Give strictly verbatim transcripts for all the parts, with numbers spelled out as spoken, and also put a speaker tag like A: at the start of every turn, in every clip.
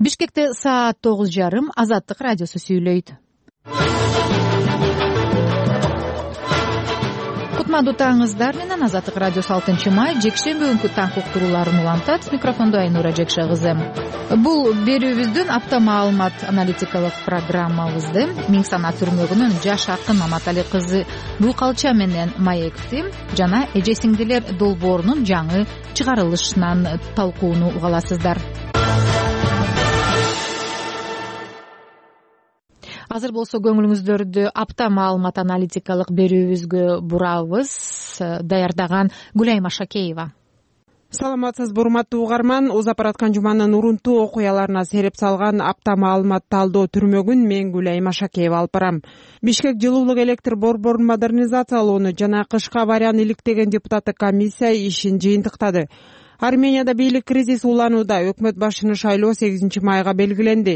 A: Бишкекте саат тогуз жарым. Азаттык радиосу сүйлөйт. Кутмандуу таңыңыздар менен Азаттык радиосу алтынчы май жекшемби күнкү таң уктурууларын улантат. Микрофондо Айнура Жекше кызы. Бул берүүбүздүн апта маалымат аналитикалык программабызды миң санат түрмөгүнүн жаш акын Маматали кызы Буйкалча менен Маекти жана эже сиңдилер долбоорунун жаңы чыгарылышынан талкууну угаласыздар. Азыр болсо көңүлүңүздөрдү апта маалымат аналитикалык берүүбүзгө бурабыз. Даярдаган Гүлайма Шакеева.
B: Саламатсызбы урматтуу угарман. Узап бараткан жуманын урунтуу окуяларына сереп салган апта маалымат талдоо түрмөгүн мен Гүлайма Шакеева алып барам. Бишкек жылуулук электр борборун модернизациялоону жана кышкы аварияны иликтеген депутаттык комиссия ишин жыйынтыктады. Арменияда бийлик кризис уланууда. Өкмөт башчыны шайлоо сегизинчи майга белгиленди.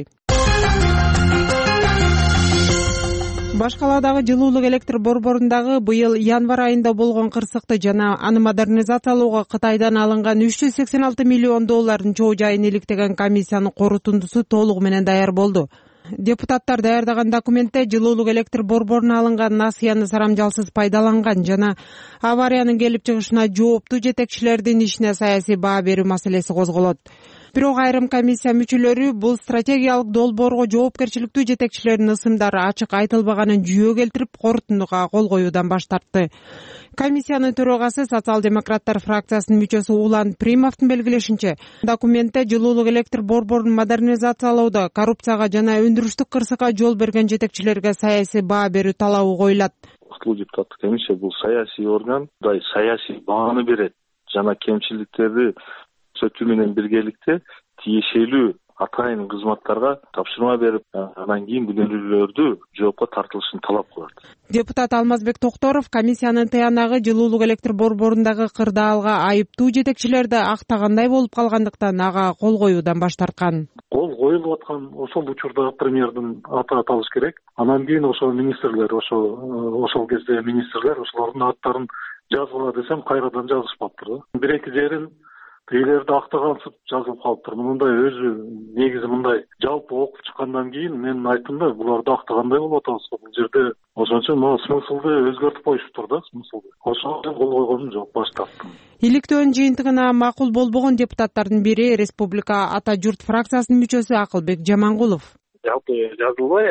B: Башкаладагы жылуулук электр борборундагы быйыл январь айында болгон кырсыкты жана аны модернизациялоого Кытайдан алынган үч жүз сексен алты миллион доллардын чоо жайын иликтеген комиссиянын корутундусу толугу менен даяр болду. Депутаттар даярдаган документте жылуулук электр борборуна алынган насыяны сарамжалсыз пайдаланган жана авариянын келип чыгышына жооптуу жетекчилердин ишине саясий баа берүү маселеси козголот. Бирок айрым комиссия мүчөлөрү бул стратегиялык долбоорго жоопкерчиликтүү жетекчилердин ысымдары ачык айтылбаганын жүйө келтирип, корутундуга кол коюудан баш тартты. Комиссиянын төрагасы социал-демократтар фракциясынын мүчөсү Улан Примовдун белгилешинче, документте жылуулук электр борборун модернизациялоодо коррупцияга жана өндүрүштүк кырсыкка жол берген жетекчилерге саясий баа берүү талабы коюлат.
C: Актылуу депутаттык комиссия бул саясий орган, саясий бааны берет жана кемчиликтерди сөтүү менен биргеликте тиешелүү атайын кызматтарга тапшырма берип, анан кийин күнөөлүүлөрдү жоопко тартылышын талап кылат.
B: Депутат Алмазбек Токторов комиссиянын тыянагы жылуулук электр борборундагы кырдаалга айыптуу жетекчилерди актагандай болуп калгандыктан ага кол коюудан баш тарткан.
D: Кол коюлуп аткан ошол учурда премьердин аты аталыш керек. Анан кийин ошол министрлер, ошол ошол кезде министрлер ошолордун аттарын жазгыла десем кайрадан жазышпаптыр да. Бир эки жерин тейлерди актагансып жазылып калыптыр. Мындай өзү негизи мындай жалпы окуп чыккандан кийин мен айттым да, буларды актагандай болуп атабыз. Бул жерде ошончо могу смыслды өзгөртүп коюшуптур да, смыслды. Ошого кол койгонум жок, баш тарттым.
B: Иликтөөнүн жыйынтыгына макул болбогон депутаттардын бири Республика Ата журт фракциясынын мүчөсү Акылбек Жамангулов.
E: Жалпы жазылбай,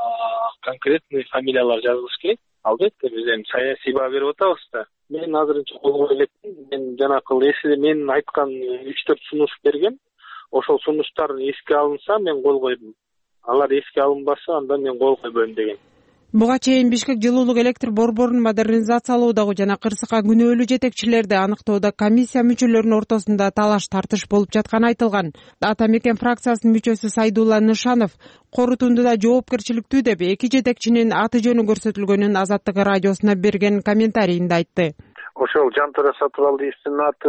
E: конкретный фамилиялар жазылыш керек. Албетте биз эми саясий баа берип атабыз да. Мен азырынча кол кое электим. Мен жанакыл эсиде мен айткан үч төрт сунуш берген. Ошол сунуштар эске алынса мен кол койдум. Алар эске алынбаса анда мен кол койбойм деген.
B: Буга чейин Бишкек жылуулук электр борборун модернизациялоодогу жана кырсыкка күнөөлүү жетекчилерди аныктоодо комиссия мүчөлөрүнүн ортосунда талаш тартыш болуп жатканы айтылган. Ата мекен фракциясынын мүчөсү Сайдулла Нышанов корутундуда жоопкерчиликтүү деп эки жетекчинин аты жөнү көрсөтүлгөнүн Азаттык радиосуна берген комментарийинде айтты.
F: Ошол Жантура Сатыбалдиевдин аты,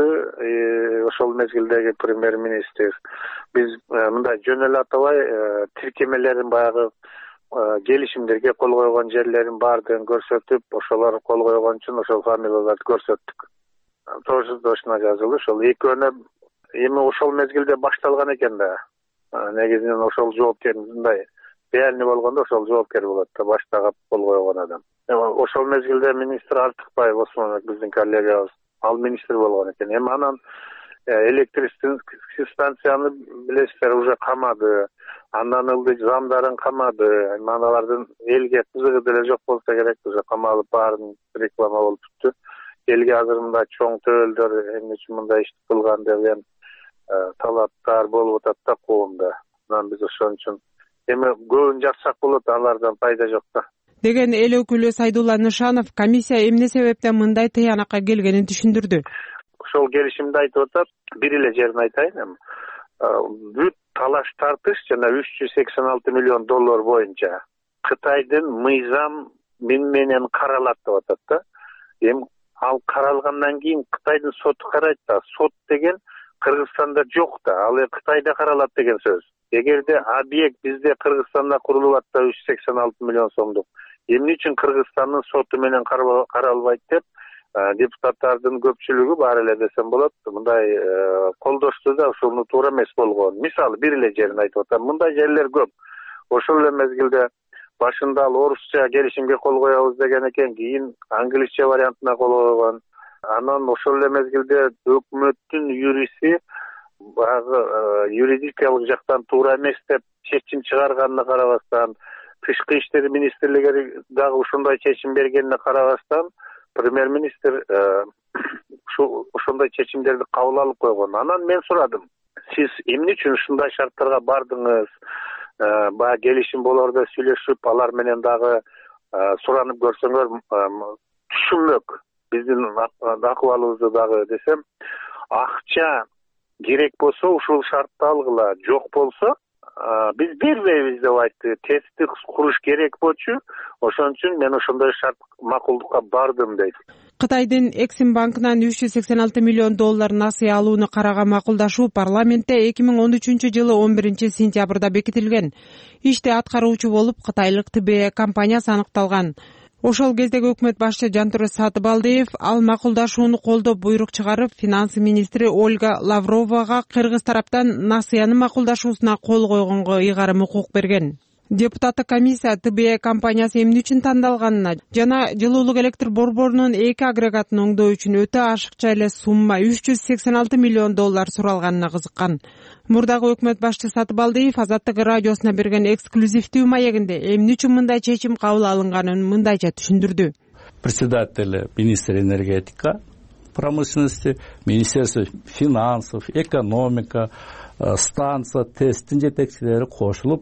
F: ошол мезгилдеги премьер-министр. Биз мындай жөн эле атабай тиркемелерин баягы келишимдерге кол койгон жерлерин баардыгын көрсөтүп, ошолор кол койгон үчүн ошол фамилияларды көрсөттүк. Тоже точно жазылды. Ошол экөөнө эми ошол мезгилде башталган экен да. Негизинен ошол жоопкер мындай реальный болгондо ошол жоопкер болот да, баштагы кол койгон адам. Ошол мезгилде министр Артыкбаев Осмонбек биздин коллегабыз, ал министр болгон экен. Эми анан электрический станцияны билесиздер уже камады. Андан ылдый замдарын камады. Аналардын элге кызыгы деле жок болсо керек, уже камалып баарын реклама болуп тутту. Элге азыр мындай чоң төөлдөр эмне үчүн мындай иш кылган деген талаптар болуп атат да коомдо. Анан биз ошон үчүн эми көбүн жазсак болот, алардан пайда жок да.
B: Деген эл өкүлү Сайдулла Нышанов комиссия эмне себептен мындай тыянакка келгенин түшүндүрдү.
F: Ошол келишимди айтып атат, бир эле жерин айтайын эми. Бүт талаш тартыш жана үч жүз сексен алты миллион доллар боюнча Кытайдын мыйзам менен каралат деп атат да. Эми ал каралгандан кийин Кытайдын соту карайт да. Сот деген Кыргызстанда жок да, ал Кытайда каралат деген сөз. Эгерде объект бизде Кыргызстанда курулуп атса үч жүз сексен алты миллион сомдук, эмне үчүн Кыргызстандын соту менен каралбайт деп депутаттардын көпчүлүгү бар эле десем болот мындай колдошту да ушуну туура эмес болгон. Мисалы бир эле жерин айтып атам. Мындай жерлер көп. Ошол эле мезгилде башында ал орусча келишимге кол коебуз деген экен, кийин англисче вариантына кол койгон. Анан ошол эле мезгилде өкмөттүн юриси баягы юридикалык жактан туура эмес деп чечим чыгарганына карабастан, тышкы иштер министрлиги дагы ушундай чечим бергенине карабастан, премьер-министр ошондой чечимдерди кабыл алып койгон. Анан мен сурадым, сиз эмне үчүн ушундай шарттарга бардыңыз? Баягы келишим болорду сүйлөшүп, алар менен дагы суранып көрсөңөр түшүнмөк биздин акыбалыбызды дагы десем, акча керек болсо ушул шартты алгыла, жок болсо биз бербейбиз деп айтты. Тесттик куруш керек болчу. Ошон үчүн мен ошондой шарт макулдукка бардым дейт.
B: Кытайдын Эксим банкынан үч жүз сексен алты миллион доллар насыя алууну караган макулдашуу парламентте эки миң он үчүнчү жылы он биринчи сентябрда бекитилген. Иште аткаруучу болуп Кытайлык Тэ Бэ Э компаниясы аныкталган. Ошол кездеги өкмөт башчы Жантүрө Сатыбалдиев ал макулдашууну колдоп буйрук чыгарып, финанс министри Ольга Лавровага кыргыз тараптан насыянын макулдашуусуна кол койгонго ыйгарым укук берген. Депутаттык комиссия Тэ Бэ Э компаниясы эмне үчүн тандалганына жана жылуулук электр борборунун эки агрегатын оңдоо үчүн өтө ашыкча эле сумма үч жүз сексен алты миллион доллар суралганына кызыккан. Мурдагы өкмөт башчы Сатыбалдиев Азаттык радиосуна берген эксклюзивдүү маегинде эмне үчүн мындай чечим кабыл алынганын мындайча түшүндүрдү.
G: Председатель министр энергетика промышленности, министерство финансов, экономика, станция, тесттин жетекчилери кошулуп,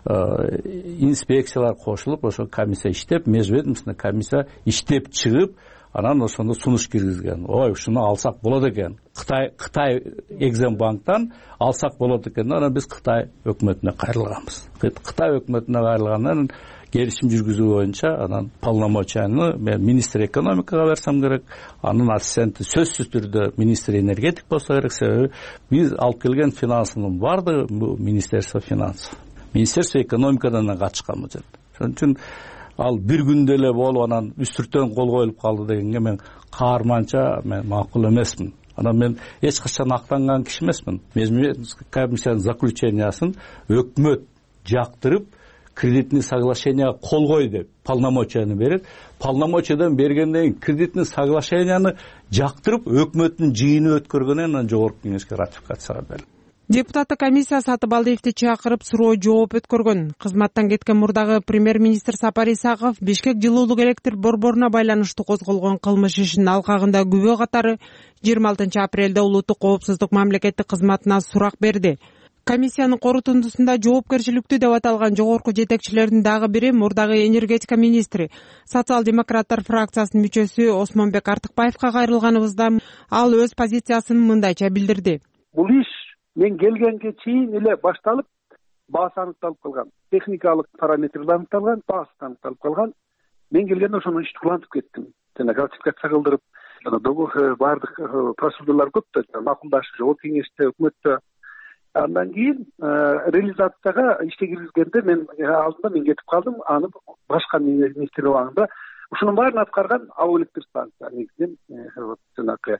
G: инспекциялар кошулуп, ошо комиссия иштеп, межведомственный комиссия иштеп чыгып, анан ошондо сунуш киргизген. Ой, ушуну алсак болот экен. Кытай Кытай Эксим банктан алсак болот экен. Анан биз Кытай өкмөтүнө кайрылганбыз. Кытай өкмөтүнө кайрылгандан келишим жүргүзүү боюнча анан полномочияны мен министр экономикага берсем керек, анын ассистенти сөзсүз түрдө министр энергетик болсо керек. Себеби биз алып келген финансынын баардыгы министерство финансов, министерство экономикадан катышкан бул жерде. Ошон үчүн ал бир күндө эле болуп анан үстүртөн кол коюлуп калды дегенге мен каарманча мен макул эмесмин. Анан мен эч качан актанган киши эмесмин. Комиссиянын заключениясын өкмөт жактырып кредитный соглашение кол кой деп полномочияны берет. Полномочиядан бергенден кийин кредитный соглашенияны жактырып өкмөттүн жыйыны өткөргөндөн анан жогорку кеңешке ратификацияга берилет.
B: Депутаттык комиссия Сатыбалдиевди чакырып суроо жооп өткөргөн. Кызматтан кеткен мурдагы премьер-министр Сапар Исаков Бишкек жылуулук электр борборуна байланыштуу козголгон кылмыш ишинин алкагында күбө катары жыйырма алтынчы апрелде улуттук коопсуздук мамлекеттик кызматына сурак берди. Комиссиянын корутундусунда жоопкерчиликтүү деп аталган жогорку жетекчилердин дагы бири мурдагы энергетика министри, социал-демократтар фракциясынын мүчөсү Осмонбек Артыкбаевга кайрылганыбызда ал өз позициясын мындайча билдирди.
H: Бул иш мен келгенге чейин эле башталып, баасы аныкталып калган, техникалык параметрлер аныкталган, баасы аныкталып калган. Мен келгенде ошону ишти улантып кеттим. Жана ратификация кылдырып, жана договор баардык процедуралар көп да, макулдашып, жогорку кеңеште, өкмөттө. Андан кийин реализацияга ишке киргизгенде мен алдында мен кетип калдым, аны башка министр убагында ушунун баарын аткарган АО электр станция негизинен жанагы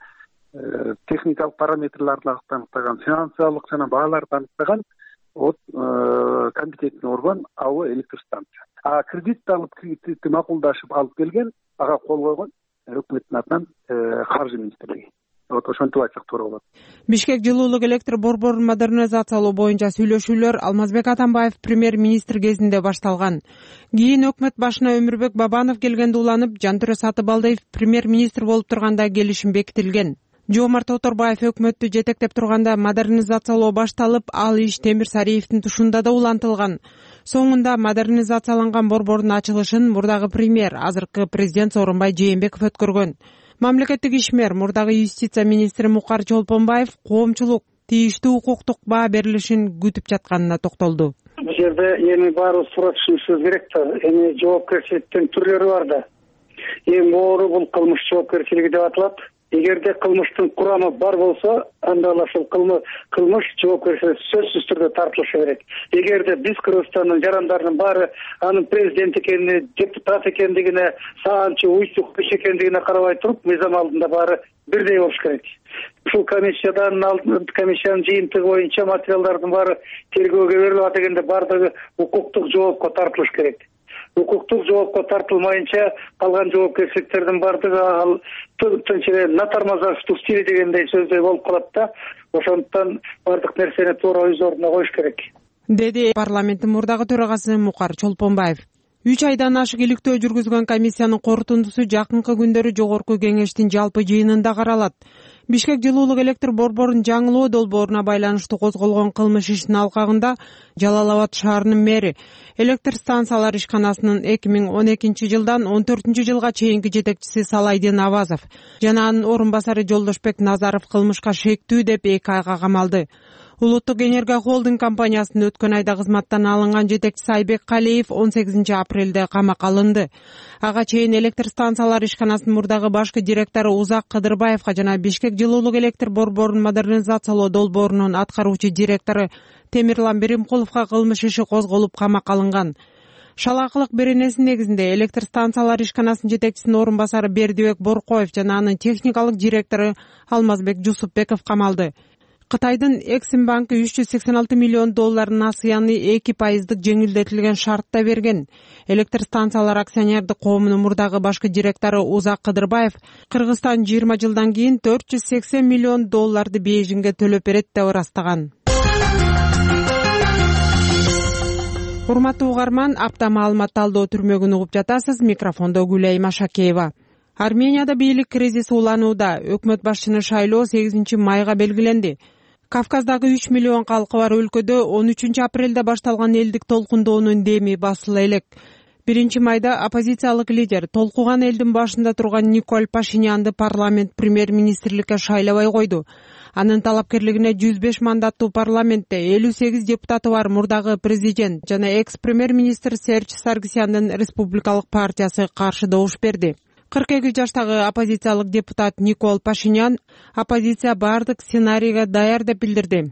H: техникалык параметрлерди аныктаган, финансылык жана бааларды аныктаган от компетентный орган АО электр станция. А кредитти алып, кредитти макулдашып алып келген, ага кол койгон өкмөттүн атынан каржы министрлиги. Вот ошентип айтсак туура болот.
B: Бишкек жылуулук электр борборун модернизациялоо боюнча сүйлөшүүлөр Алмазбек Атамбаев премьер-министр кезинде башталган. Кийин өкмөт башына Өмүрбек Бабанов келгенде уланып, Жантүрө Сатыбалдиев премьер-министр болуп турганда келишим бекитилген. Жоомарт Оторбаев өкмөттү жетектеп турганда модернизациялоо башталып, ал иш Темир Сариевдин тушунда да улантылган. Соңунда модернизацияланган борбордун ачылышын мурдагы премьер, азыркы президент Сооронбай Жээнбеков өткөргөн. Мамлекеттик ишмер, мурдагы юстиция министри Мукар Чолпонбаев коомчулук тийиштүү укуктук баа берилишин күтүп жатканына токтолду.
I: Бул жерде эми баарыбыз туура түшүнүшүбүз керек да. Эми жоопкерчиликтин түрлөрү бар да. Эң оору бул кылмыш жоопкерчилиги деп аталат. эгерде кылмыштын курамы бар болсо, анда ошол кылмыш жоопкерчиликке сөзсүз түрдө тартылышы керек. Эгерде биз Кыргызстандын жарандарынын баары анын президент экенине, депутат экендигине, саанчы уйсук иш экендигине карабай туруп, мыйзам алдында баары бирдей болуш керек. Ушул комиссиядан комиссиянын жыйынтыгы боюнча материалдардын баары тергөөгө берилип атганда баардыгы укуктук жоопко тартылыш керек. Укуктук жоопко тартылмайынча калган жоопкерчиликтердин баардыгы ал тынч эле натармазаштуу стили дегендей сөздөй болуп калат да. Ошондуктан баардык нерсени туура өз ордуна коюш керек,
B: деди парламенттин мурдагы төрагасы Мукар Чолпонбаев. үч айдан ашык иликтөө жүргүзгөн комиссиянын корутундусу жакынкы күндөрү жогорку кеңештин жалпы жыйынында каралат. Бишкек жылуулук электр борборун жаңылоо долбооруна байланыштуу козголгон кылмыш ишинин алкагында Жалал Абад шаарынын мэри электр станциялар ишканасынын эки миң он экинчи жылдан он төртүнчү жылга чейинки жетекчиси Салайдин Авазов жана анын орун басары Жолдошбек Назаров кылмышка шектүү деп эки айга камалды. Улуттук энергия холдинг компаниясынын өткөн айда кызматтан алынган жетекчиси Айбек Калиев он сегизинчи апрелде камакка алынды. Ага чейин электр станциялар ишканасынын мурдагы башкы директору Узак Кыдырбаевга жана Бишкек жылуулук электр борборун модернизациялоо долбоорунун аткаруучу директору Темирлан Беримкуловго кылмыш иши козголуп камакка алынган. Шалакылык беренесинин негизинде электр станциялар ишканасынын жетекчисинин орун басары Бердибек Боркоев жана анын техникалык директору Алмазбек Жусупбеков камалды. Кытайдын Эксим банкы үч жүз сексен алты миллион доллар насыяны эки пайыздык жеңилдетилген шартта берген. Электр станциялар акционердик коомунун мурдагы башкы директору Узак Кыдырбаев Кыргызстан жыйырма жылдан кийин төрт жүз сексен миллион долларды Бейжиңге төлөп берет деп ырастаган. Урматтуу угарман, апта маалымат талдоо түрмөгүн угуп жатасыз. Микрофондо Гүлай Машакеева. Арменияда бийлик кризиси уланууда. Өкмөт башчыны шайлоо сегизинчи майга белгиленди. Кавказдагы үч миллион калкы бар өлкөдө он үчүнчү апрелде башталган элдик толкундоонун деми басыла элек. биринчи майда оппозициялык лидер толкуган элдин башында турган Николь Пашинянды парламент премьер-министрликке шайлабай койду. Анын талапкерлигине жүз беш мандаттуу парламентте элүү сегиз депутаты бар мурдагы президент жана экс-премьер-министр Серж Саргсяндын республикалык партиясы каршы добуш берди. кырк эки жаштагы оппозициялык депутат Николь Пашинян оппозиция бардык сценарийге даяр деп билдирди.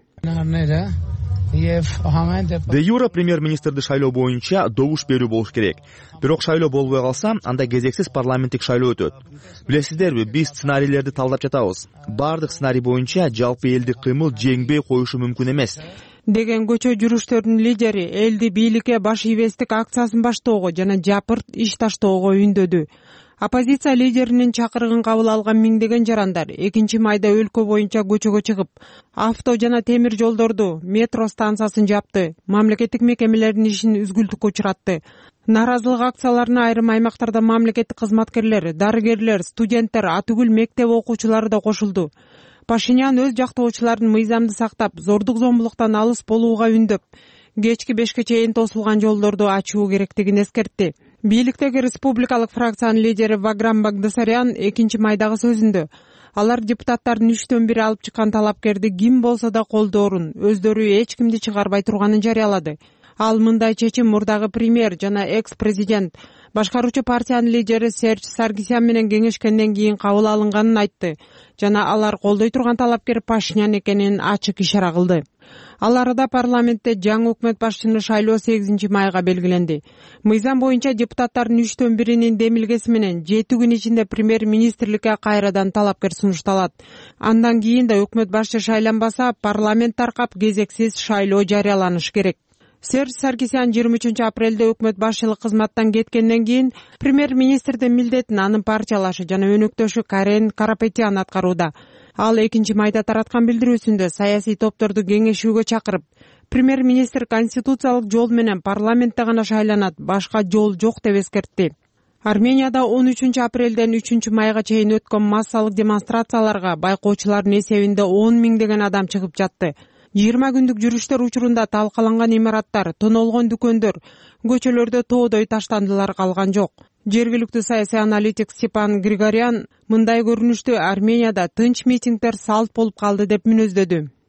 J: Де юра премьер-министрди шайлоо боюнча добуш берүү болуш керек. Бирок шайлоо болбой калса, анда кезексиз парламенттик шайлоо өтөт. Билесиздерби, биз сценарийлерди талдап жатабыз. Бардык сценарий боюнча жалпы элдик кыймыл жеңбей коюшу мүмкүн эмес
B: деген көчө жүрүштөрдүн лидери элди бийликке баш ийбестик акциясын баштоого жана жапырт иш таштоого үндөдү. Оппозиция лидеринин чакырыгын кабыл алган миңдеген жарандар экинчи майда өлкө боюнча көчөгө чыгып, авто жана темир жолдорду, метро станциясын жапты, мамлекеттик мекемелердин ишин үзгүлтүккө учуратты. Наразылык акцияларына айрым аймактарда мамлекеттик кызматкерлер, дарыгерлер, студенттер, атүгүл мектеп окуучулары да кошулду. Пашинян өз жактоочуларын мыйзамды сактап, зордук зомбулуктан алыс болууга үндөп, кечки бешке чейин тосулган жолдорду ачуу керектигин эскертти. Бийликтеги республикалык фракциянын лидери Ваграм Багдасарян экинчи майдагы сөзүндө алар депутаттардын үчтөн бири алып чыккан талапкерди ким болсо да колдоорун, өздөрү эч кимди чыгарбай турганын жарыялады. Ал мындай чечим мурдагы премьер жана экс-президент башкаруучу партиянын лидери Серж Саргсян менен кеңешкенден кийин кабыл алынганын айтты жана алар колдой турган талапкер Пашинян экенин ачык ишара кылды. Ал арада парламентте жаңы өкмөт башчыны шайлоо сегизинчи майга белгиленди. Мыйзам боюнча депутаттардын үчтөн биринин демилгеси менен жети күн ичинде премьер-министрликке кайрадан талапкер сунушталат. Андан кийин да өкмөт башчы шайланбаса, парламент таркап кезексиз шайлоо жарыяланышы керек. Серж Саргсян жыйырма үчүнчү апрелде өкмөт башчылык кызматтан кеткенден кийин премьер-министрдин милдетин анын партиялашы жана өнөктөшү Карен Карапетян аткарууда. Ал экинчи майда тараткан билдирүүсүндө саясий топторду кеңешүүгө чакырып, премьер-министр конституциялык жол менен парламентте гана шайланат, башка жол жок деп эскертти. Арменияда он үчүнчү апрелден үчүнчү майга чейин өткөн массалык демонстрацияларга байкоочулардын эсебинде он миңдеген адам чыгып жатты. жыйырма күндүк жүрүштөр учурунда талкаланган имараттар, тонолгон дүкөндөр, көчөлөрдө тоодой таштандылар калган жок. Жергиликтүү саясий аналитик Степан Григорян мындай көрүнүштү Арменияда тынч митингдер салт болуп калды деп мүнөздөдү.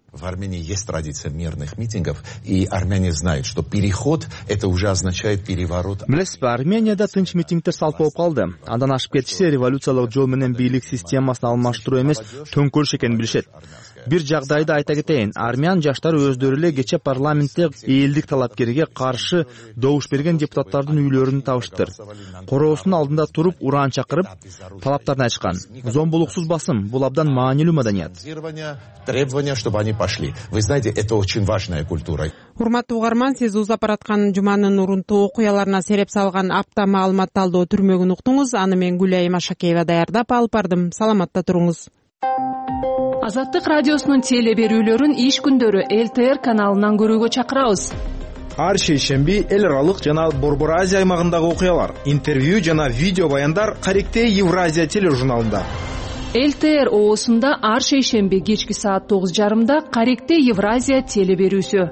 K: В Армении есть традиция мирных митингов, и армяне знают, что переход — это уже означает переворот.
J: Билесизби, Арменияда тынч митингдер салт болуп калды. Андан ашып кетиши революциялык жол менен бийлик системасын алмаштыруу эмес, төңкөрүш экенин билишет. Бир жагдайды айта кетейин. Армян жаштары өздөрү эле кече парламентте элдик талапкерге каршы добуш берген депутаттардын үйлөрүн табыштыр. Короосунун алдында туруп уран чакырып, талаптарын айтышкан. Зомбулуксуз басым — бул абдан маанилүү маданият.
K: Требования, чтобы они пошли. Вы знаете, это очень важная культура.
B: Урматтуу угарман, сиз узап бараткан жуманын урунтуу окуяларына сереп салган апта маалымат талдоо түрмөгүн уктуңуз. Аны мен Гүлайым Ашакеева даярдап алып бардым. Саламатта туруңуз.
L: Азаттык радиосунун теле берүүлөрүн иш күндөрү эл тэ эр каналынан көрүүгө чакырабыз.
M: Ар шейшемби эл аралык жана Борбор Азия аймагындагы окуялар, интервью жана видео баяндар Каректе Евразия тележурналында.
L: эл тэ эр оосунда ар шейшемби кечки саат тогуз жарымда Каректе Евразия теле берүүсү.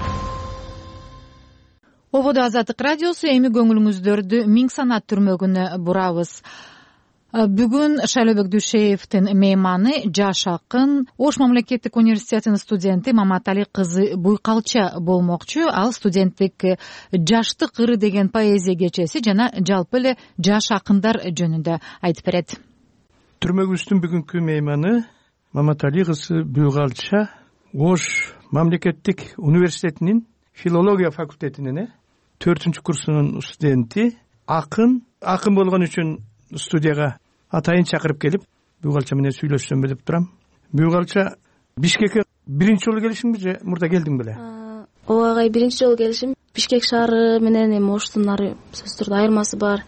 A: Ободо Азаттык радиосу, эми көңүлүңүздөрдү Миң санат түрмөгүнө бурабыз. Бүгүн Шайлообек Дүйшеевдин мейманы жаш акын, Ош мамлекеттик университетинин студенти Маматали кызы Буйкалча болмокчу. Ал студенттик Жаштык ыры деген поэзия кечеси жана жалпы эле жаш акындар жөнүндө айтып берет.
N: Түрмөгүбүздүн бүгүнкү мейманы Маматали кызы Буйкалча, Ош мамлекеттик университетинин филология факультетинин төртүнчү курсунун студенти, акын. Акын болгон үчүн студияга атайын чакырып келип, Буйкалча менен сүйлөшсөмбү деп турам. Буйкалча, Бишкекке биринчи жолу келишиңби же мурда келдиң беле?
O: Ооба агай, биринчи жолу келишим. Бишкек шаары менен эми Оштун ары сөзсүз түрдө айырмасы бар.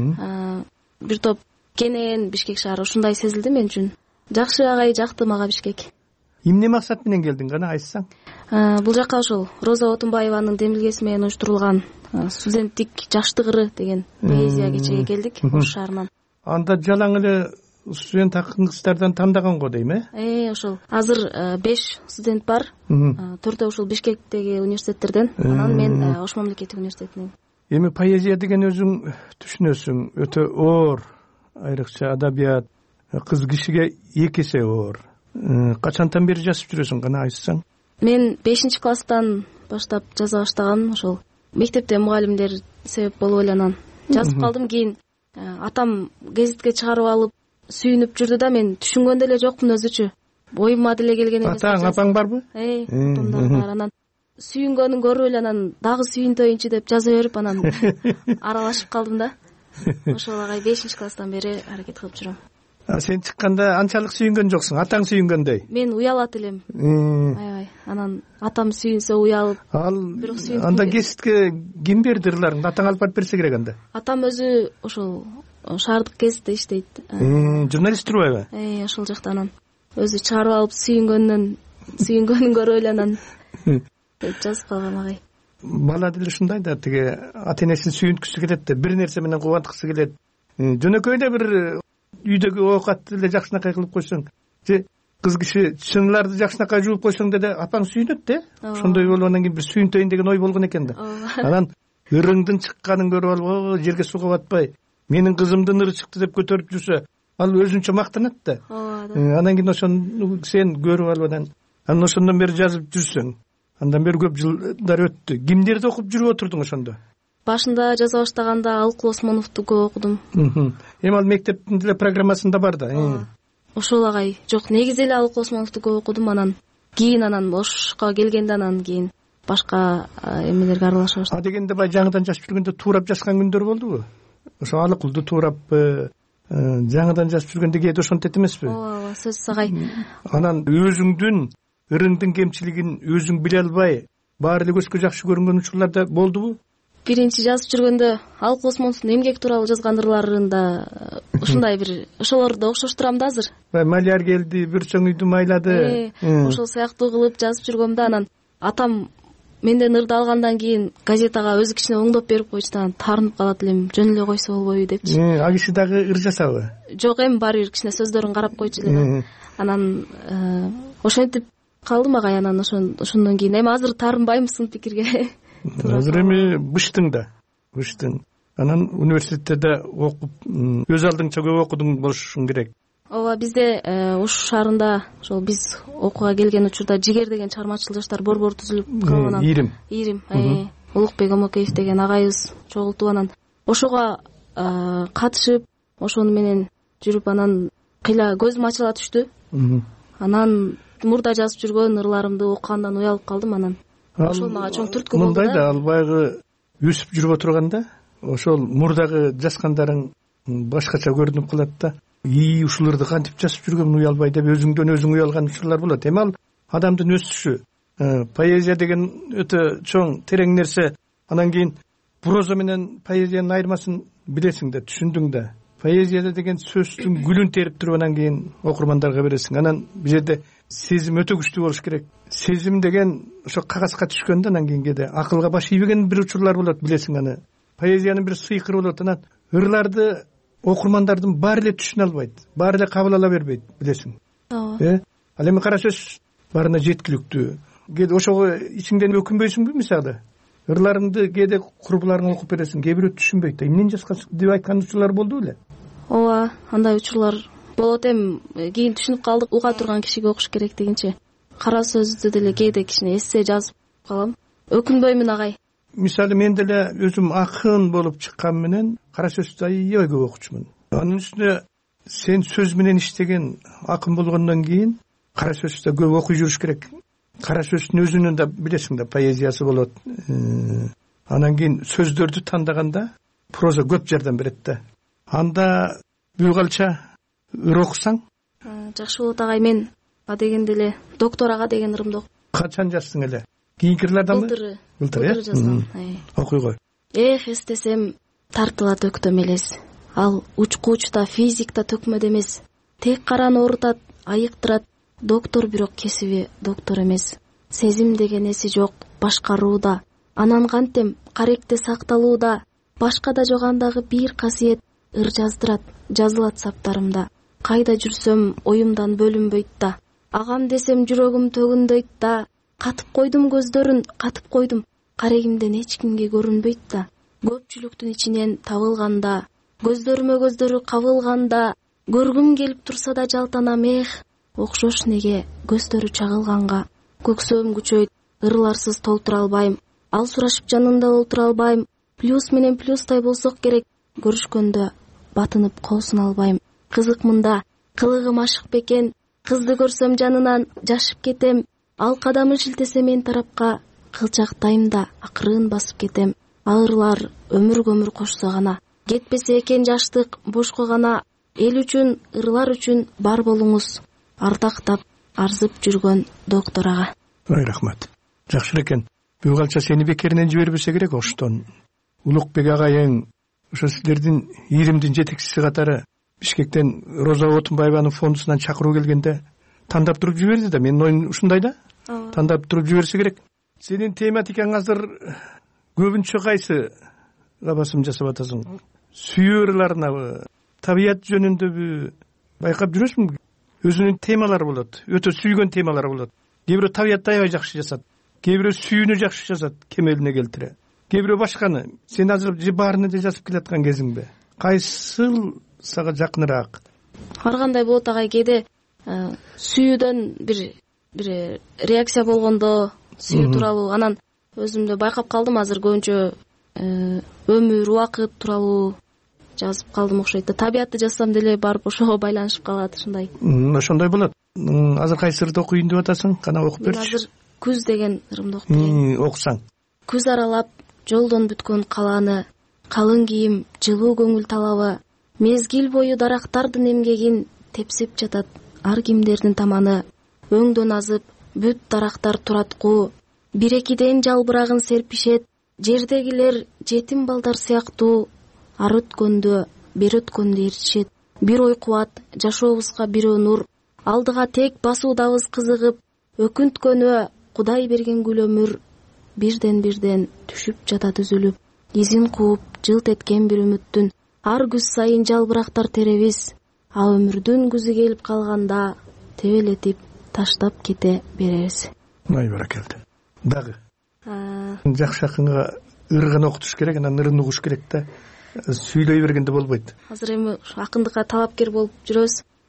O: Бир топ кенен Бишкек шаары ушундай сезилди мен үчүн. Жакшы агай, жакты мага Бишкек.
N: Эмне максат менен келдиң, кана айтсаң?
O: Бул жакка ошол Роза Отунбаеванын демилгеси менен уюштурулган студенттик Жаштык ыры деген поэзия кечеге келдик Ош шаарынан.
N: Анда жалаң эле студент акын кыздардан тандаган го дейм, э?
O: Э, ошол. Азыр беш студент бар. Төртөө ушул Бишкектеги университеттерден, анан мен Ош мамлекеттик университетинен.
N: Эми поэзия деген өзүң түшүнөсүң, өтө оор, айрыкча адабият, кыз кишиге эки эсе оор. Качантан бери жазып жүрөсүң, кана айтсаң?
O: Мен бешинчи класстан баштап жаза баштаган, ошол мектепте мугалимдер себеп болуп эле анан жазып калдым. Кийин атам гезитке чыгарып алып сүйүнүп жүрдү да, мен түшүнгөн деле жокмун өзүчө. Оюма деле келген эмес.
N: Атаң, апаң барбы?
O: Эй, атамдар бар. Анан сүйүнгөнүн көрүп эле анан дагы сүйүнтөйүнчү деп жаза берип, анан аралашып калдым да. Ошол агай бешинчи класстан бери аракет кылып жүрөм.
N: Сен чыкканда анчалык сүйүнгөн жоксуң, атаң сүйүнгөндөй.
O: Мен уялат элем. Аябай. Анан атам сүйүнсө уялып.
N: Ал анда гезитке ким берди ырларыңды? Атаң алып барып берсе керек анда.
O: Атам өзү ошол шаардык гезитте иштейт.
N: Журналист турбайбы?
O: Э, ошол жакта анан өзү чыгарып алып сүйүнгөнүнөн сүйүнгөнүн көрүп эле анан жазып калган агай.
N: Бала деле ушундай да, тиги ата энесин сүйүнткүсү келет да, бир нерсе менен кубанткысы келет. Жөнөкөй эле бир үйдөгү оокатты эле жакшынакай кылып койсоң, же кыз киши чыныларды жакшынакай жууп койсоң деде апаң сүйүнөт да. Ошондой болгондон кийин бир сүйүнтөйүн деген ой болгон экен да. Анан ырыңдын чыкканын көрүп алып, жерге сууга батпай, менин кызымдын ыры чыкты деп көтөрүп жүрсө, ал өзүнчө мактанат да. Анан кийин ошону сен көрүп алып анан анан ошондон бери жазып жүрсөң, андан бери көп жылдар өттү. Кимдерди окуп жүрүп отурдуң ошондо?
O: Башында жаза баштаганда Алыкул Осмоновду көп окудум.
N: Эми ал мектептин деле программасында бар да.
O: Ошол агай. Жок, негизи эле Алыкул Осмоновду көп окудум, анан кийин анан Ошко келгенде анан кийин башка эмелерге аралаша баштадым.
N: А дегенде бай жаңыдан жазып жүргөндө туурап жазган күндөр болдубу? Ошо Алыкулду туурап жаңыдан жазып жүргөндө кээде ошентет эмеспи?
O: Ооба, сөзсүз агай.
N: Анан өзүңдүн ырыңдын кемчилигин өзүң биле албай, баары эле көзгө жакшы көрүнгөн учурлар да болдубу?
O: Биринчи жазып жүргөндө Алыкул Осмоновдун эмгек тууралуу жазган ырларында ушундай бир ошолорду окшоштурам да азыр.
N: Маляр келди, бүрчөң үйдү майлады.
O: Ошол сыяктуу кылып жазып жүргөм да, анан атам менден ырды алгандан кийин газетага өзү кичине оңдоп берип койчу да, таарынып калат элем, жөн эле койсо болбойбу депчи.
N: А киши дагы ыр жасабы?
O: Жок, эми баары бир кичине сөздөрүн карап койчу эле. Анан ошентип калдым агай, анан ошондон кийин эми азыр таарынбаймысың пикирге.
N: Азыр эми быштың да, быштың. Анан университетте да окуп, өз алдыңча көп окудуң болушуң керек.
O: ооба, бизде Ош шаарында ошол биз окууга келген учурда Жигер деген чыгармачыл жаштар борбору түзүлүп калып анан
N: Ирим
O: Ирим Улукбек Омокеев деген агайыбыз чогултуп анан ошого катышып, ошону менен жүрүп анан кыйла көзүм ачыла түштү. Анан мурда жазып жүргөн ырларымды окугандан уялып калдым. Анан ошол мага чоң түрткү болду.
N: Мындай да, ал баягы өсүп жүрүп отурганда ошол мурдагы жазгандарың башкача көрүнүп калат да. И ушуларды кантип жазып жүргөм уялбай деп өзүңдөн өзүң уялган учурлар болот. Эми ал адамдын өсүшү. Поэзия деген өтө чоң терең нерсе. Анан кийин проза менен поэзиянын айырмасын билесиң да, түшүндүң да. Поэзияда деген сөздүн гүлүн терип туруп анан кийин окурмандарга бересиң. Анан бул жерде сезим өтө күчтүү болуш керек. Сезим деген ошо кагазга түшкөндө анан кийин кээде акылга баш ийбеген бир учурлар болот, билесиң аны. Поэзиянын бир сыйкыры болот. Анан ырларды окурмандардын баары эле түшүнө албайт, баары эле кабыл ала бербейт, билесиң. Ооба. Ал эми кара сөз баарына жеткиликтүү. Кээде ошого ичиңден өкүнбөйсүңбү? Мисалы ырларыңды кээде курбуларыңа окуп бересиң, кээ бирөө түшүнбөйт да, эмнени жазгансың деп айткан учурлар болду беле?
O: Ооба, андай учурлар болот. Эми кийин түшүнүп калдык, уга турган кишиге окуш керек дегенче. Кара сөздү деле кээде кичине эссе жазып калам. Өкүнбөймүн агай.
N: Мисалы мен деле өзүм акын болуп чыккан менен кара сөздү аябай көп окучумун. Анын үстүнө сен сөз менен иштеген акын болгондон кийин кара сөздү көп окуй жүрүш керек. Кара сөздүн өзүнүн да билесиң да поэзиясы болот. Анан кийин сөздөрдү тандаганда проза көп жардам берет да. Анда бүйгалча ыр окусаң
O: жакшы болот агай. Мен адегенде эле доктор ага деген ырымды
N: качан жаздың эле? Кийинки ырларданбы?
O: Былтыр.
N: Былтыр жаздым. Окуй кой.
O: Эх, эстесем тартылат өктөм элес. Ал учку учта физикта төкмөд эмес. Тек караны оорутат, айыктырат. Доктор бирок кесиби доктор эмес. Сезим деген эси жок башкарууда. Анан кантем каректе сакталууда. Башка да жок андагы бир касиет ыр жаздырат, жазылат саптарымда. Кайда жүрсөм оюмдан бөлүнбөйт да. Агам десем жүрөгүм төгүндөйт да. Катып койдум көздөрүн, катып койдум. Карегимден эч кимге көрүнбөйт да. Көпчүлүктүн ичинен табылганда, көздөрүмө көздөрү кабылганда, көргүм келип турса да жалтанам эх. Окшош неге көздөрү чагылганга. Көксөөм күчөйт, ырларсыз толтура албайм. Ал сурашып жанында олтура албайм. Плюс менен плюстай болсок керек. Көрүшкөндө батынып кол суна албайм. Кызык мында, кылыгым ашык бекен. Кызды көрсөм жанынан жашып кетем. Ал кадамын шилтесе мен тарапка, кылчактайм да акырын басып кетем. Аырлар өмүргө өмүр кошсо гана, кетпесе экен жаштык бошко гана. Эл үчүн, ырлар үчүн бар болуңуз. Ардактап арзып жүргөн доктор ага.
N: Ой, рахмат. Жакшы экен. Бүйгалча сени бекеринен жибербесе керек Оштон. Улукбек агайың ошо силердин Иримдин жетекчиси катары Бишкектен Роза Отунбаеванын фондусунан чакыруу келгенде тандап туруп жиберди да. Менин оюм ушундай да. Тандап туруп жиберсе керек. Сенин тематикаң азыр көбүнчө кайсы басым жасап атасың? Сүйүү ырларынабы, табият жөнүндөбү? Байкап жүрөсүңбү? Өзүнүн темалары болот. Өтө сүйгөн темалары болот. Кээ бирөө табиятты аябай жакшы жасат. Кээ бирөө сүйүүнү жакшы жасат, кемелине келтире. Кээ бирөө башканы. Сен азыр же баарына да жазып келаткан кезиңби? Кайсыл сага жакыныраак?
O: Ар кандай болот агай. Кээде сүйүүдөн бир бир реакция болгондо, сүйүү тууралуу анан өзүмдө байкап калдым. Азыр көбүнчө өмүр, убакыт тууралуу жазып калдым окшойт да. Табиятты жазсам деле барып ошого байланышып калат, ушундай.
N: Ошондой болот. Азыр кайсы ырды окуйын деп атасың? Кана окуп берчи.
O: Мен азыр күз деген ырымды окуп берейин.
N: Окусаң.
O: Күз аралап жолдон бүткөн калааны, калың кийим, жылуу көңүл талабы, мезгил бою дарактардын эмгегин тепсип жатат ар кимдердин таманы. Өңдөн азып бүт дарактар тураткуу, бир экиден жалбырагын серпишет, жердегилер жетим балдар сыяктуу. Ар өткөндө бир өткөндө эришет, бир ой кубат, жашообузга бирөө нур. Алдыга тек басуудабыз кызыгып, өкүнткөнө Кудай берген гүл өмүр. Бирден бирден түшүп жатат үзүлүп, изин кууп жылт эткен бир үмүттүн. Ар күз сайын жалбырактар теребиз, а өмүрдүн күзү келип калганда тебелетип таштап кете беребиз.
N: Ай баракелди. Дагы жакшы акынга ыргын окутуш керек, анан ырын угуш керек да. Сүйлөй бергенде болбойт.
O: Азыр эми акындыкка талапкер болуп жүрөбүз.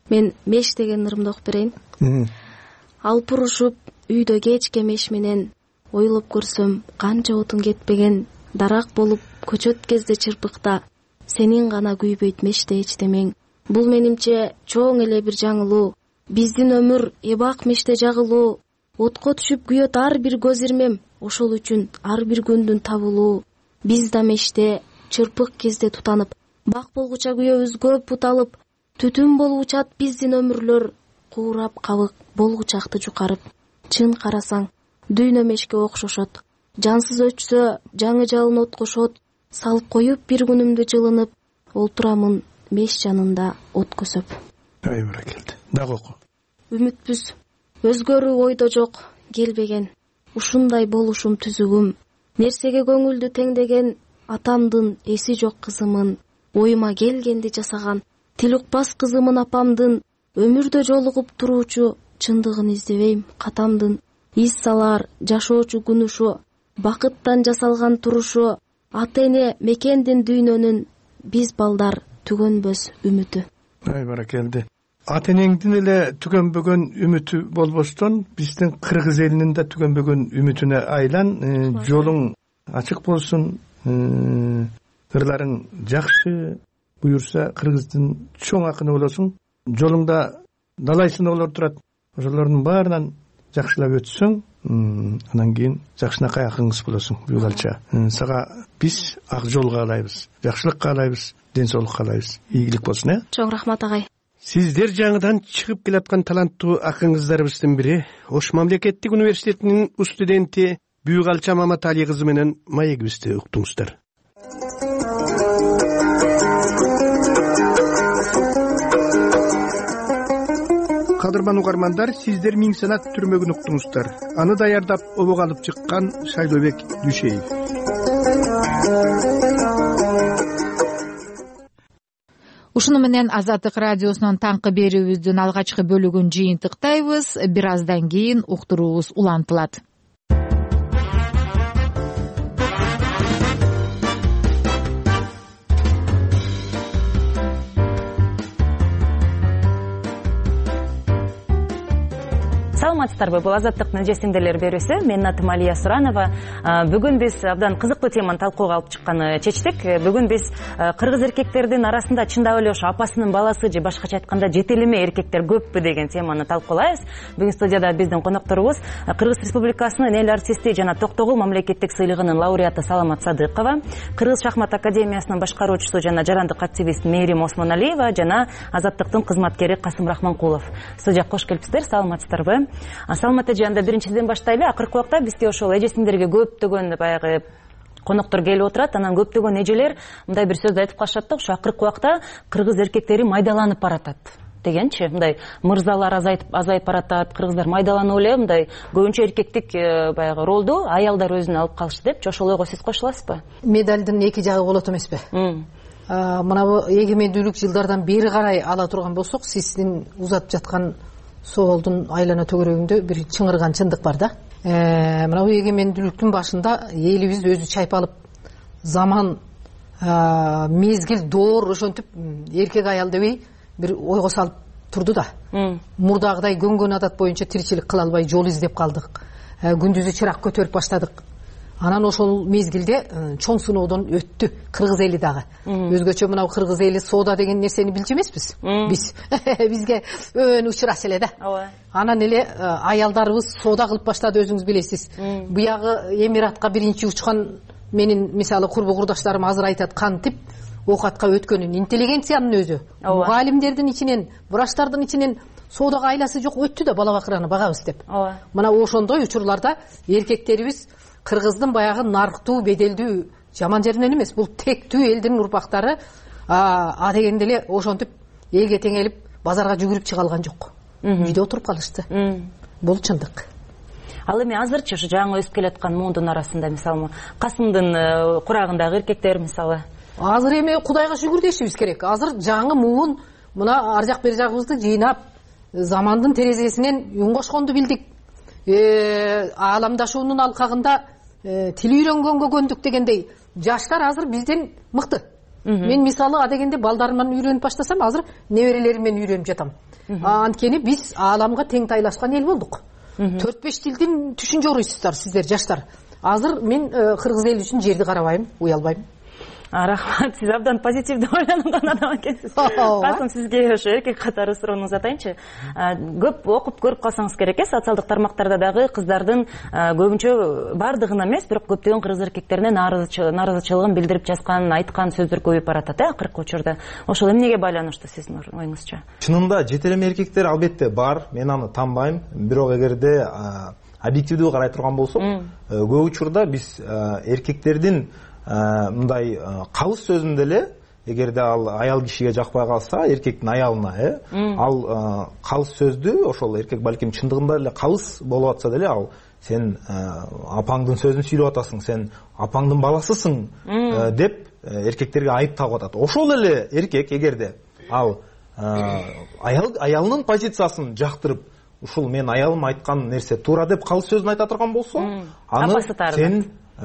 O: мен меш деген ырымды окуп берейин. Алпурушуп үйдө кечке меш менен, ойлоп көрсөм канча отун кетпеген, дарак болуп көчөт кезде чырпыкта, сенин гана күйбөйт меште эчтемең. Бул менимче чоң эле бир жаңылуу. Биздин өмүр эбак меште жагылуу. Отко түшүп күйөт ар бир көз ирмем, ошол үчүн ар бир күндүн табылуу. Биз да меште чырпык кезде тутанып, бак болгуча күйөбүз көп буталып, түтүн болуп учат биздин өмүрлөр, куурап кабык болгучакты жукарып. Чын карасаң, дүйнө мешке окшошот. Жансыз өчсө, жаңы жалын от кошот. Салып коюп бир күнүмдү жылынып, олтурамын меш жанында от көсөп.
N: Ай баракелди. Дагы оку.
O: Үмүтпүз, өзгөрүү ойдо жок, келбеген. Ушундай болушум түзүгүм. Нерсеге көңүлдү теңдеген, атамдын эси жок кызымын. Оюма келгенди жасаган, тил укпас кызымын апамдын. Өмүрдө жолугуп туруучу, чындыгын издебейм катамдын. Из салар, жашоочу күн ушу, бакыттан жасалган турушу. Ата эне мекендин дүйнөнүн, биз балдар түгөнбөс үмүтү.
N: Ай баракелди. Ата энеңдин эле түгөнбөгөн үмүтү болбостон, биздин кыргыз элинин да түгөнбөгөн үмүтүнө айлан, жолуң ачык болсун, ырларың жакшы, буюрса кыргыздын чоң акыны болосуң, жолуңда далай сыноолор турат. Ошолордун баарынан жакшылап өтсөң, анан кийин жакшынакай акыңыз болосуң, Бүйгалча. Сага биз ак жол каалайбыз, жакшылык каалайбыз, ден соолук каалайбыз. Ийгилик болсун, э?
O: Чоң рахмат агай.
P: Сиздер жаңыдан чыгып келаткан таланттуу акыңыздарыбыздын бири, Ош мамлекеттик университетинин студенти Бүйгалча Маматали кызы менен маегибизди уктуңуздар. Кадырман угармандар, сиздер Миң санат түрмөгүн уктуңуздар. Аны даярдап обого алып чыккан Шайлообек Дүшеев.
A: Ушуну менен Азаттык радиосунун таңкы берүүбүздүн алгачкы бөлүгүн жыйынтыктайбыз. Бир аздан кийин уктуруубуз улантылат.
Q: Саламатсыздарбы, бул Азаттыктын жесиңдерлер берүүсү. Менин атым Алия Суранова. Бүгүн биз абдан кызыктуу теманы талкууга алып чыкканы чечтик. Бүгүн биз кыргыз эркектердин арасында чындап эле ошо апасынын баласы же башкача айтканда жетелеме эркектер көппү деген теманы талкуулайбыз. Бүгүн студияда биздин конокторубуз Кыргыз Республикасынын эл артисти жана Токтогул мамлекеттик сыйлыгынын лауреаты Саламат Садыкова, Кыргыз шахмат академиясынын башкаруучусу жана жарандык активист Мээрим Осмоналиева жана Азаттыктын кызматкери Касым Рахманкулов. Студияга кош келипсиздер. Саламатсыздарбы? Саламат эже, анда биринчиден баштайлы. Акыркы убакта бизге ошол эжесиңдерге көптөгөн баягы коноктор келип отурат. Анан көптөгөн эжелер мындай бир сөздү айтып калышат да, ошо акыркы убакта кыргыз эркектери майдаланып баратат дегенчи. Мындай мырзалар азайып азайып баратат, кыргыздар майдаланып эле мындай көбүнчө эркектик баягы ролду аялдар өзүнө алып калышты депчи. Ошол ойго сиз кошуласызбы?
R: Медалдын эки жагы болот эмеспи? Мына эгемендүүлүк жылдардан бери карай ала турган болсок, сиздин узатып жаткан соолдун айлана төгөрөгүндө бир чыңырган чындык бар да. Мына бул эгемендүүлүктүн башында элибиз өзү чайпалып, заман, мезгил, доор ошентип эркек аял дебей бир ойго салып турду да. Мурдагыдай көнгөн адат боюнча тиричилик кыла албай жол издеп калдык. Күндүзү чырак көтөрүп баштадык. Анан ошол мезгилде чоң сыноодон өттү кыргыз эли дагы. Өзгөчө мына кыргыз эли соода деген нерсени билчү эмеспиз биз. Бизге өн учурас эле да. Анан эле аялдарыбыз соода кылып баштады, өзүңүз билесиз. Буягы Эмиратка биринчи учкан менин мисалы курбу курдаштарым азыр айтат, кантип оокатка өткөнүн, интеллигенциянын өзү, мугалимдердин ичинен, врачтардын ичинен соодага айласы жок өттү да бала бакыраны багабыз деп. Мына ошондой учурларда эркектерибиз кыргыздын баягы нарктуу, беделдүү, жаман жеринен эмес, бул тектүү элдин урпактары а дегенде эле ошентип элге теңелип базарга жүгүрүп чыга алган жок. Үйдө отуруп калышты. Бул чындык.
Q: Ал эми азырчы ушу жаңы өсүп келаткан муундун арасында мисалы Касымдын курагындагы эркектер мисалы
R: азыр эми Кудайга шүгүр дешибиз керек. Азыр жаңы муун мына ар жак бер жагыбызды жыйнап замандын терезесинен үн кошконду билдик. Ааламдашуунун алкагында тил үйрөнгөнгө көндүк дегендей жаштар азыр бизден мыкты. мен мисалы адегенде балдарыман үйрөнүп баштасам азыр неберелериммен үйрөнүп жатам. Анткени биз ааламга тең тайлашкан эл болдук. төрт беш тилдин түшүн жоруйсуздар сиздер жаштар. Азыр мен кыргыз эли үчүн жерди карабайм, уялбайм.
Q: Рахмат, сиз абдан позитивдүү ойлонгон адам экенсиз. Касым, сизге ошо эркек катары суроону атайынчы. Көп окуп көрүп калсаңыз керек э, социалдык тармактарда дагы кыздардын көбүнчө бардыгына эмес, бирок көптөгөн кыргыз эркектерине нааразычылыгын билдирип жазган, айткан сөздөр көбөйүп баратат э, акыркы учурда. Ошол эмнеге байланыштуу сиздин оюңузча?
M: Чынында жетелеме эркектер албетте бар, мен аны танбайм. Бирок эгерде объективдүү карай турган болсок, көп учурда биз эркектердин мындай калыс сөзүндө эле, эгерде ал аял кишиге жакпай калса, эркектин аялына, э, ал калыс сөздү ошол эркек балким чындыгында эле калыс болуп атса деле, ал сен апаңдын сөзүн сүйлөп атасың, сен апаңдын баласысың деп эркектерге айып тагып атат. Ошол эле эркек эгерде ал аял аялынын позициясын жактырып, ушул мен аялым айткан нерсе туура деп калыс сөзүн айта турган болсо, аны сен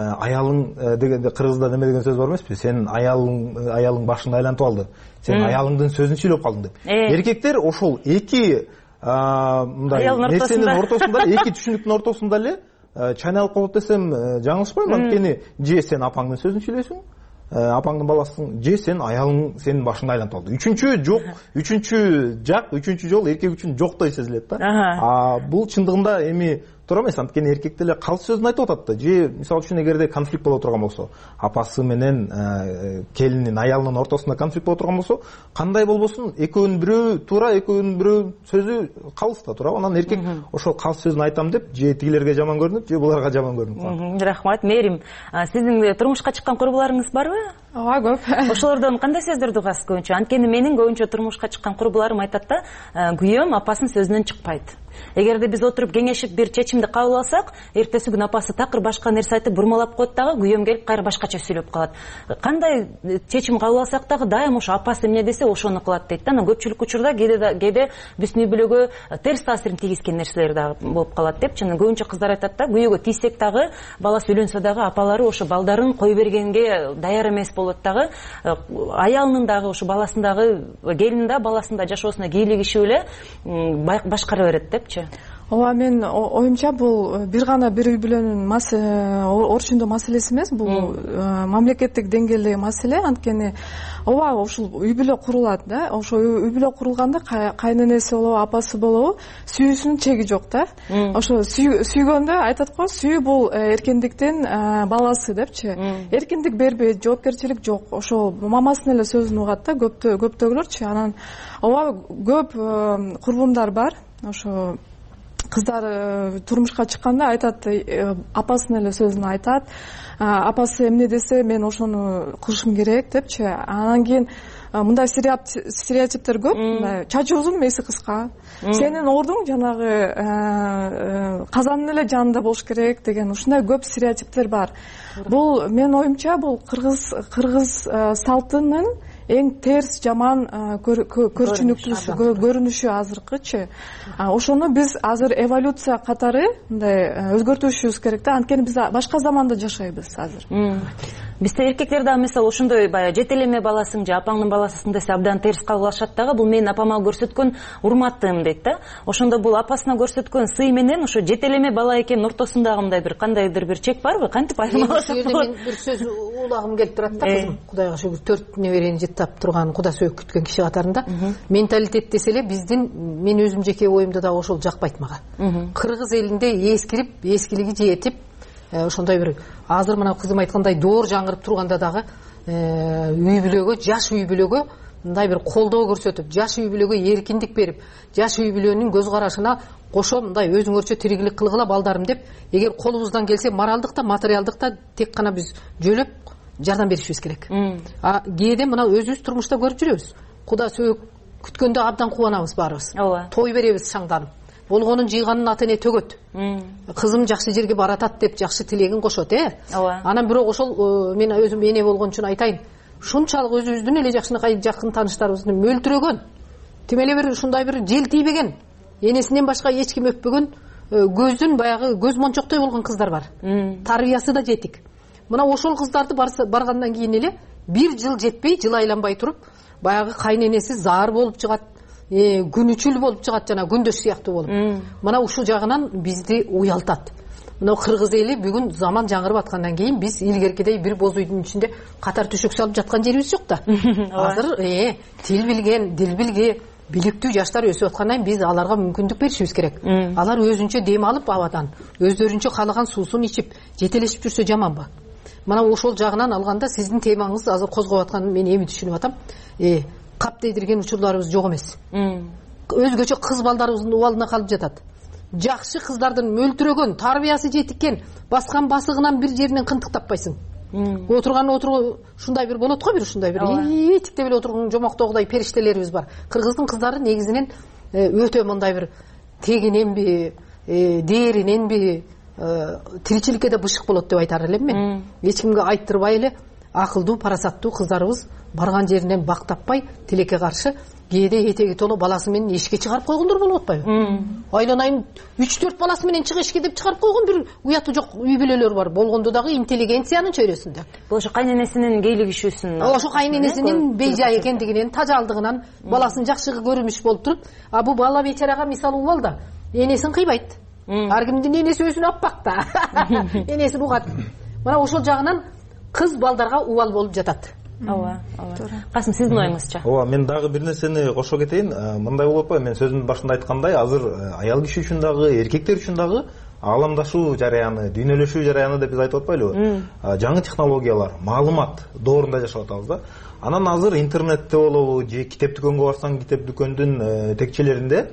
M: аялың дегенде кыргызда неме деген сөз бар эмеспи? Сен аялың аялың башыңды айлантып алды. Сен аялыңдын сөзүн сүйлөп калдың деп. Эркектер ошол эки мындай нерсенин ортосунда, эки түшүнүктүн ортосунда эле чайналып калат десем жаңылышпайм. Анткени же сен апаңдын сөзүн сүйлөйсүң, апаңдын баласысың, же сен аялың сенин башыңды айлантып алды. Үчүнчү жок, үчүнчү жак, үчүнчү жол эркек үчүн жоктой сезилет да. А бул чындыгында эми туура эмес, анткени эркек деле калыс сөзүн айтып атат да. Же мисалы үчүн эгерде конфликт боло турган болсо, апасы менен келинин аялынын ортосунда конфликт боло турган болсо, кандай болбосун, экөөнүн бирөө туура, экөөнүн бирөө сөзү калыс да, туурабы? Анан эркек ошол калыс сөзүн айтам деп, же тигилерге жаман көрүнөт, же буларга жаман көрүнөт.
Q: Рахмат. Мээрим, сиздин турмушка чыккан курбуларыңыз барбы?
S: Ооба, көп.
Q: Ошолордон кандай сөздөрдү угасыз көбүнчө? Анткени менин көбүнчө турмушка чыккан курбуларым айтат да, күйөөм апасынын сөзүнөн чыкпайт. Эгерде биз отуруп кеңешип бир чечимди кабыл алсак, эртеси күнү апасы такыр башка нерсе айтып бурмалап коет дагы, күйөөм келип кайра башкача сүйлөп калат. Кандай чечим кабыл алсак дагы дайым ошо апасы эмне десе ошону кылат дейт да. Анан көпчүлүк учурда кээде кээде биздин үй бүлөгө терс таасирин тийгизген нерселер дагы болуп калат деп. Жана көбүнчө кыздар айтат да, күйөөгө тийсек дагы, баласы үйлөнсө дагы апалары ошо балдарын кое бергенге даяр эмес болот дагы. Аялынын дагы ошо баласын дагы, келинин да баласын да жашоосуна кийлигишип эле башкара берет депчи.
S: Ооба, мен оюмча бул бир гана бир үй бүлөнүн орчундуу маселеси эмес, бул мамлекеттик деңгээлдеги маселе. Анткени ооба, ушул үй бүлө курулат да. Ошо үй бүлө курулганда кайненеси болобу, апасы болобу, сүйүүсүнүн чеги жок да. Ошо сүйгөндө айтат го, сүйүү бул эркиндиктин баласы депчи. Эркиндик бербейт, жоопкерчилик жок. Ошо мамасынын эле сөзүн угат да, көптөгүлөрчү. Анан ооба, көп курбумдар бар. Ошо кыздар турмушка чыкканда айтат, апасынын эле сөзүн айтат. Апасы эмне десе мен ошону кылышым керек депчи. Анан кийин мындай стереотиптер көп. Чачы узун, мээси кыска. Сенин ордуң жанагы казандын эле жанында болуш керек деген ушундай көп стереотиптер бар. Бул менин оюмча бул кыргыз кыргыз салтынын эң терс, жаман көрчүнүктүү көрүнүшү азыркычы. Ошону биз азыр эволюция катары мындай өзгөртүшүбүз керек да. Анткени биз башка заманда жашайбыз азыр.
Q: Бизде эркектер дагы мисалы ошондой баягы жетелеме баласың же апаңдын баласысың десе абдан терс кабыл алышат дагы. Бул менин апама көрсөткөн урматым дейт да. Ошондо бул апасына көрсөткөн сый менен ошо жетелеме бала экенин ортосундагы мындай бир кандайдыр бир чек барбы? Кантип айырмалашат?
R: Мен бир сөз улагым келип турат да, кызым. Кудайга шүгүр, төрт неберени жыттап турган, куда сөөк күткөн киши катарында. Менталитет десе эле биздин, мен өзүм жеке оюмда да ошол жакпайт мага. Кыргыз элинде эскирип, эскилиги жетип, ошондой бир азыр мына кызым айткандай доор жаңырып турганда дагы үй бүлөгө, жаш үй бүлөгө мындай бир колдоо көрсөтүп, жаш үй бүлөгө эркиндик берип, жаш үй бүлөнүн көз карашына кошо мындай өзүңөрчө тиригилик кылгыла балдарым деп, эгер колубуздан келсе моралдык да, материалдык да тек гана биз жөлөп жардам беришибиз керек. А кээде мына өзүбүз турмушта көрүп жүрөбүз. Куда сөөк күткөндө абдан кубанабыз баарыбыз. Той беребиз шаңданып. Болгонун жыйганын ата эне төгөт. Кызым жакшы жерге баратат деп жакшы тилегин кошот, э? Анан бирок ошол мен өзүм эне болгон үчүн айтайын. Шунчалык өзүбүздүн эле жакшынакай жакын тааныштарыбызды мөлтүрөгөн, тим эле бир ушундай бир жел тийбеген, энесинен башка эч ким өппөгөн, көздүн баягы көз мончоктой болгон кыздар бар. Тарбиясы да жетик. Мына ошол кыздарды баргандан кийин эле бир жыл жетпей, жыл айланбай туруп баягы кайненеси заар болуп чыгат, күнүчүл болуп чыгат, жана күндөш сыяктуу болуп. Мына ушул жагынан бизди уялтат. Мына кыргыз эли бүгүн заман жаңырып аткандан кийин биз илгеркидей бир боз үйдүн ичинде катар төшөк салып жаткан жерибиз жок да. Азыр тил билген, дил билген, биликтүү жаштар өсүп аткандан биз аларга мүмкүндүк беришибиз керек. Алар өзүнчө дем алып абадан, өздөрүнчө каалаган суусун ичип, жетелешип жүрсө жаманбы? Мына ошол жагынан алганда сиздин темаңыз азыр козгоп атканын мен эми түшүнүп атам. Кап дейдирген учурларыбыз жок эмес. Өзгөчө кыз балдарыбыздын убалына калып жатат. Жакшы кыздардын мөлтүрөгөн, тарбиясы жетиккен, баскан басыгынан бир жеринен кынтык таппайсың. Отурган отурган ушундай бир болот го, бир ушундай бир этиктеп эле отурган жомоктогудай периштелерибиз бар. Кыргыздын кыздары негизинен өтө мындай бир тегиненби, дээриненби, тиричиликке да бышык болот деп айтар элем мен. Эч кимге айттырбай эле акылдуу, парасаттуу кыздарыбыз барган жеринен бак таппай, тилекке каршы кээде этеги толо баласы менен эшикке чыгарып койгондор болуп атпайбы? Айланайын үч төрт баласы менен чык эшикке деп чыгарып койгон бир уяты жок үй бүлөлөр бар. Болгондо дагы интеллигенциянын чөйрөсүндө.
Q: Бул ошо кайненесинин кейлигишүүсүн.
R: Ошо кайненесинин бейжай экендигинен, тажалдыгынан, баласын жакшы көрүмүш болуп туруп, а бул бала бечарага мисалы убал да, энесин кыйбайт. Ар кимдин энеси өзүнө аппак да. Энесин угат. Мына ошол жагынан кыз балдарга убал болуп жатат.
Q: Ооба, ооба. Касым, сиздин оюңузча?
M: Ооба, мен дагы бир нерсени кошо кетейин. Мындай болуп атпайбы? Мен сөзүмдүн башында айткандай, азыр аял киши үчүн дагы, эркектер үчүн дагы ааламдашуу жараяны, дүйнөлөшүү жараяны деп биз айтып атпайлыбы? Жаңы технологиялар, маалымат доорунда жашап атабыз да. Анан азыр интернетте болобу, же китеп дүкөнгө барсаң, китеп дүкөндүн текчелеринде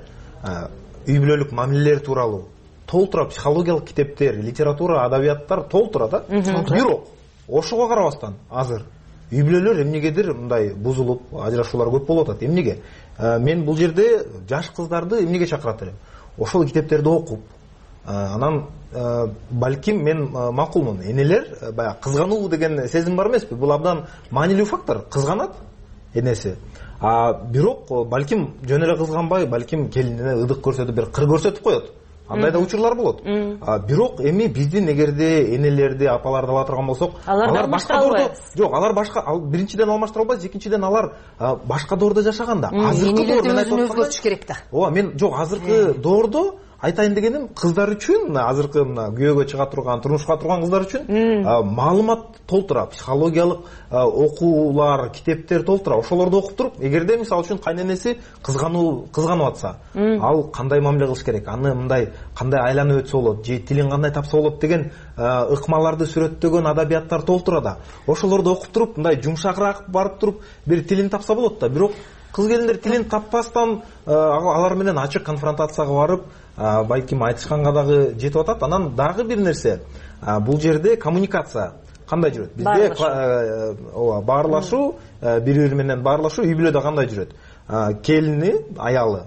M: үй бүлөлүк мамилелер тууралуу толтура психологиялык китептер, литература, адабияттар толтура да. Бирок ошого карабастан азыр үй бүлөлөр эмнегедир мындай бузулуп, ажырашуулар көп болуп атат. Эмнеге? Мен бул жерде жаш кыздарды эмнеге чакырат элем? Ошол китептерди окуп, анан балким мен макулмун. Энелер баягы кызгануу деген сезим бар эмеспи? Бул абдан маанилүү фактор. Кызганат энеси. А бирок балким жөн эле кызганбай, балким келинине ыдык көрсөтүп, бир кыр көрсөтүп коет. Андай да учурлар болот. Бирок эми биздин эгерде энелерди, апаларды ала турган болсок, алар башка доордо, жок, алар башка, биринчиден алмаштыра албайбыз, экинчиден алар башка доордо жашаганда.
R: Азыркы доордо өзүн өзгөртүш керек да.
M: Ооба, мен жок, азыркы доордо айтайын дегеним, кыздар үчүн, азыркы мына күйөөгө чыга турган, турмушка турган кыздар үчүн маалымат толтура, психологиялык окуулар, китептер толтура. Ошолорду окуп туруп, эгерде мисалы үчүн кайненеси кызгануу кызганып атса, ал кандай мамиле кылыш керек, аны мындай кандай айланып өтсө болот, же тилин кандай тапса болот деген ыкмаларды сүрөттөгөн адабияттар толтура да. Ошолорду окуп туруп, мындай жумшагыраак барып туруп, бир тилин тапса болот да. Бирок кыз келиндер тилин таппастан алар менен ачык конфронтацияга барып, балким айтышканга дагы жетип атат. Анан дагы бир нерсе, бул жерде коммуникация кандай жүрөт? Бизде ооба, баарлашуу, бири-бири менен баарлашуу үй бүлөдө кандай жүрөт? Келини, аялы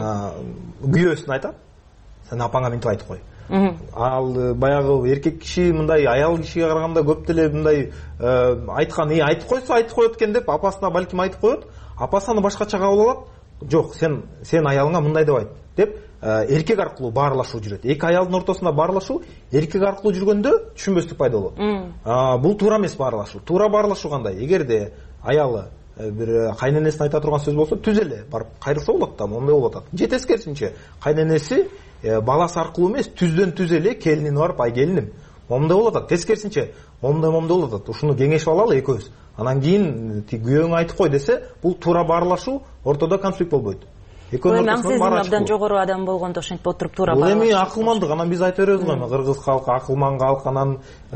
M: күйөөсүн айтат, сен апаңа мынтип айтып кой. Ал баягы эркек киши мындай аял кишиге караганда көп деле мындай айткан, "Эй, айтып койсо айтып коет экен" деп апасына балким айтып коет. Апасы аны башкача кабыл алат. Жок, сен сен аялыңа мындай деп айт деп эркек аркылуу баарлашуу жүрөт. Эки аялдын ортосунда баарлашуу эркек аркылуу жүргөндө түшүнбөстүк пайда болот. Бул туура эмес баарлашуу. Туура баарлашуу кандай? Эгерде аялы бир кайненесине айта турган сөз болсо, түз эле барып кайрылса болот да, моундай болуп атат. Же тескерисинче, кайненеси баласы аркылуу эмес, түздөн түз эле келинине барып, "Ай келиним", моундай болуп атат. Тескерисинче, моундай моундай болуп атат. Ушуну кеңешип алалы экөөбүз. Анан кийин күйөөңө айтып кой десе, бул туура баарлашуу, ортодо конфликт болбойт.
Q: Эми аң сиздин абдан жогору адам болгондо ошентип отуруп туура баарлашуу.
M: Бул эми акылмандык, анан биз айта беребиз го, кыргыз халкы акылман калк, анан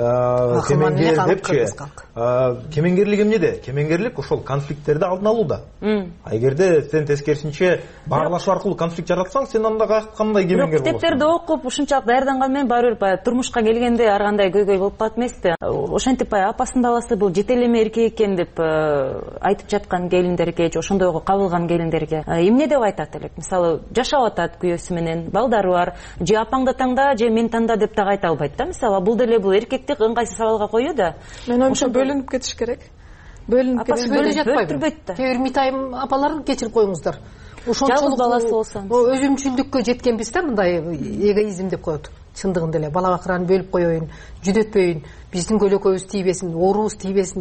M: кемеңгер депчи. Кемеңгерлик эмнеде? Кемеңгерлик ошол конфликттерди алдын алууда. А эгерде сен тескерисинче баарлашуу аркылуу конфликт жаратсаң, сен анда кандай кемеңгер болосуң?
Q: Китептерди окуп, ушунчалык даярданган менен баары бир турмушка келгенде ар кандай көйгөй болуп калат эмеспи? Ошентип баягы апасынын баласы бул жете элеме эркек экен деп айтып жаткан келиндерге, же ошондойго кабылган келиндерге эмне деп айтат? Мисалы, жашап атат күйөөсү менен, балдары бар, же апаңды таңда, же мен таңда деп так айта албайт да. Мисалы, бул деле бул эркекти ыңгайсыз сабалга коюу да.
S: Мен оюмча бөлүнүп кетиш керек. Бөлүнүп кетиш
R: бөлө жатпайбы? Кээ бир Митайым апаларын кечирип коюңуздар. Ошончолук
Q: баласы болсоң.
R: Өзүмчүлдүккө жеткенбиз да, мындай эгоизм деп коет. Чындыгында эле бала бакыраны бөлүп коеюн, жүдөтпөйүн, биздин көлөкөбүз тийбесин, оорубуз тийбесин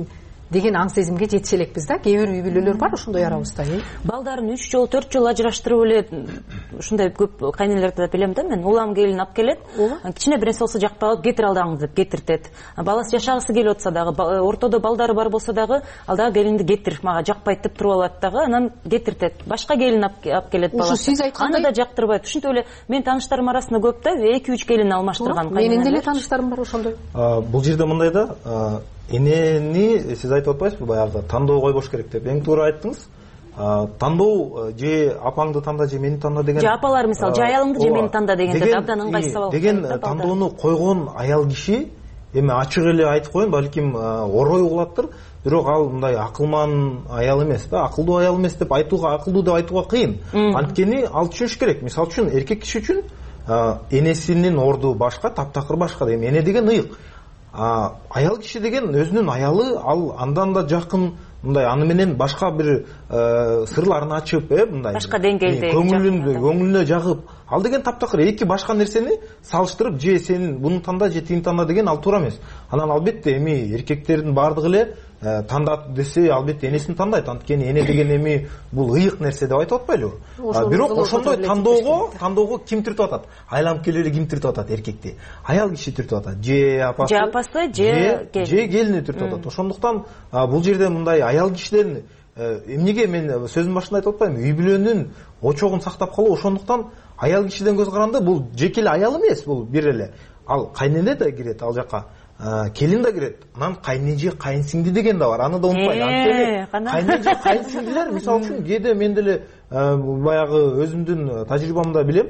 R: деген аң сезимге жетише элекпиз да. Кээ бир үй бүлөлөр бар ошондой арабызда.
Q: Балдарын үч жол төрт жол ажыраштырып эле ушундай көп кайнелерди да билем да мен. Улам келин алып келет, кичине бир нерсе болсо жакпай калып кетир алдаңыз деп кетиртет. Баласы жашагысы келип атса дагы, ортодо балдары бар болсо дагы ал дагы келинди кетир, мага жакпайт деп туруп алат дагы, анан кетиртет. Башка келин алып келет баласы. Аны да жактырбайт. Ушинтип эле мен тааныштарым арасында көп да эки үч келин алмаштырган кайнелер.
R: Менин деле тааныштарым бар ошондой.
M: Бул жерде мындай да, энени сиз айтып атпайсызбы баягы тандоо койбош керек деп. Эң туура айттыңыз. Тандоо же апаңды танда же мени танда деген.
Q: Же апалар мисалы же аялыңды же мени танда дегенде абдан ыңгайсыз сабал.
M: Деген тандоону койгон аял киши эми ачык эле айтып коеюн, балким орой угулаттыр, бирок ал мындай акылман аял эмес да, акылдуу аял эмес деп айтууга, акылдуу деп айтууга кыйын. Анткени ал түшүнүш керек. Мисалы үчүн эркек киши үчүн энесинин орду башка, таптакыр башка. Эми эне деген ыйык. Аял киши деген өзүнүн аялы, ал андан да жакын, мындай аны менен башка бир сырларын ачып, э мындай
Q: башка деңгээлде
M: көңүлүндө көңүлүнө жагып, ал деген таптакыр эки башка нерсени салыштырып, же сен буну танда же тигини танда деген ал туура эмес. Анан албетте эми эркектердин баардыгы эле тандат десе албетте энесин тандайт. Анткени эне деген эми бул ыйык нерсе деп айтып атпайлыбы? Бирок ошондой тандоого, тандоого ким түртүп атат? Айланып келе ким түртүп атат эркекти? Аял киши түртүп атат. Же апасы,
Q: же апасы, же
M: же келини түртүп атат. Ошондуктан бул жерде мындай аял кишиден эмнеге мен сөзүмдүн башында айтып атпаймынбы? Үй бүлөнүн очогун сактап калуу. Ошондуктан аял кишиден көз караганда бул жеке эле аял эмес, бул бир эле. Ал кайнене да кирет ал жака. Келин да кирет. Анан кайнеже, кайынсиңди деген да бар. Аны да унутпайлы. Анткени кайнеже, кайынсиңдилер мисалы үчүн кээде мен деле баягы өзүмдүн тажрыйбамда билем,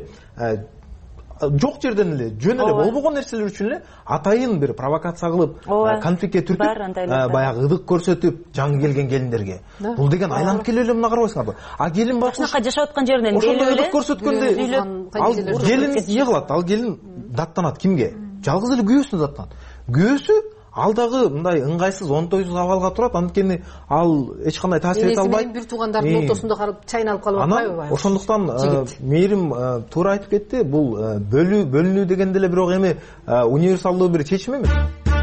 M: жок жерден эле жөн эле болбогон нерселер үчүн эле атайын бир провокация кылып, конфликтке түртүп, баягы ыдык көрсөтүп жаңы келген келиндерге. Бул деген айланып келе эле мына карабайсыңарбы? А келин бакча
Q: жашап аткан жеринен
M: ошондой ыдык көрсөткөндө ал келин эмне кылат? Ал келин даттанат кимге? Жалгыз эле күйөөсүнө даттанат. Күйөөсү ал дагы мындай ыңгайсыз, онтойсуз абалга турат. Анткени ал эч кандай таасир эте албайт.
R: Бир туугандардын ортосунда калып чайналып калып атпайбы?
M: Анан ошондуктан мээрим туура айтып кетти. Бул бөлүү бөлүнүү деген деле бирок эми универсалдуу бир чечим эмес.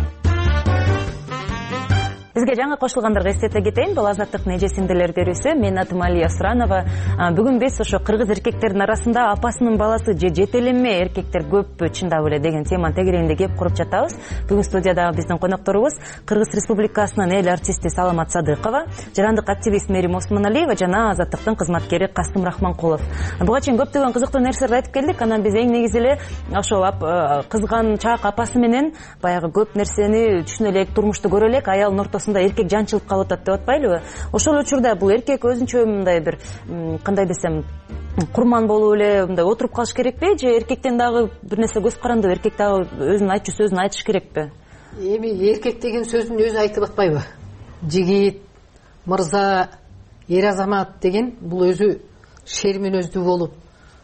Q: Бизге жаңы кошулгандарга эстете кетейин. Бул Азаттыктын эже сиңдилер берүүсү. Менин атым Алия Суранова. Бүгүн биз ошо кыргыз эркектердин арасында апасынын баласы же жетеленме эркектер көппү чындап эле деген теманын тегерегинде кеп куруп жатабыз. Бүгүн студиядагы биздин конокторубуз Кыргыз Республикасынын эл артисти Саламат Садыкова, жарандык активист Мээрим Осмоналиева жана Азаттыктын кызматкери Касым Рахманкулов. Буга чейин көптөгөн кызыктуу нерселерди айтып келдик. Анан биз эң негизи эле ошо кызганчаак апасы менен баягы көп нерсени түшүнө элек, турмушту көрө элек, аялдын ортосунда эркек жанчылып калып атат деп атпайлыбы? Ошол учурда бул эркек өзүнчө мындай бир кандай десем курман болуп эле мындай отуруп калыш керекпи, же эркектен дагы бир нерсе көз каранды, эркек дагы өзүнүн айтчу сөзүн айтыш керекпи?
R: Эми эркек деген сөзүн өзү айтып атпайбы? Жигит, мырза, эр азамат деген бул өзү шерменөздүү болуп,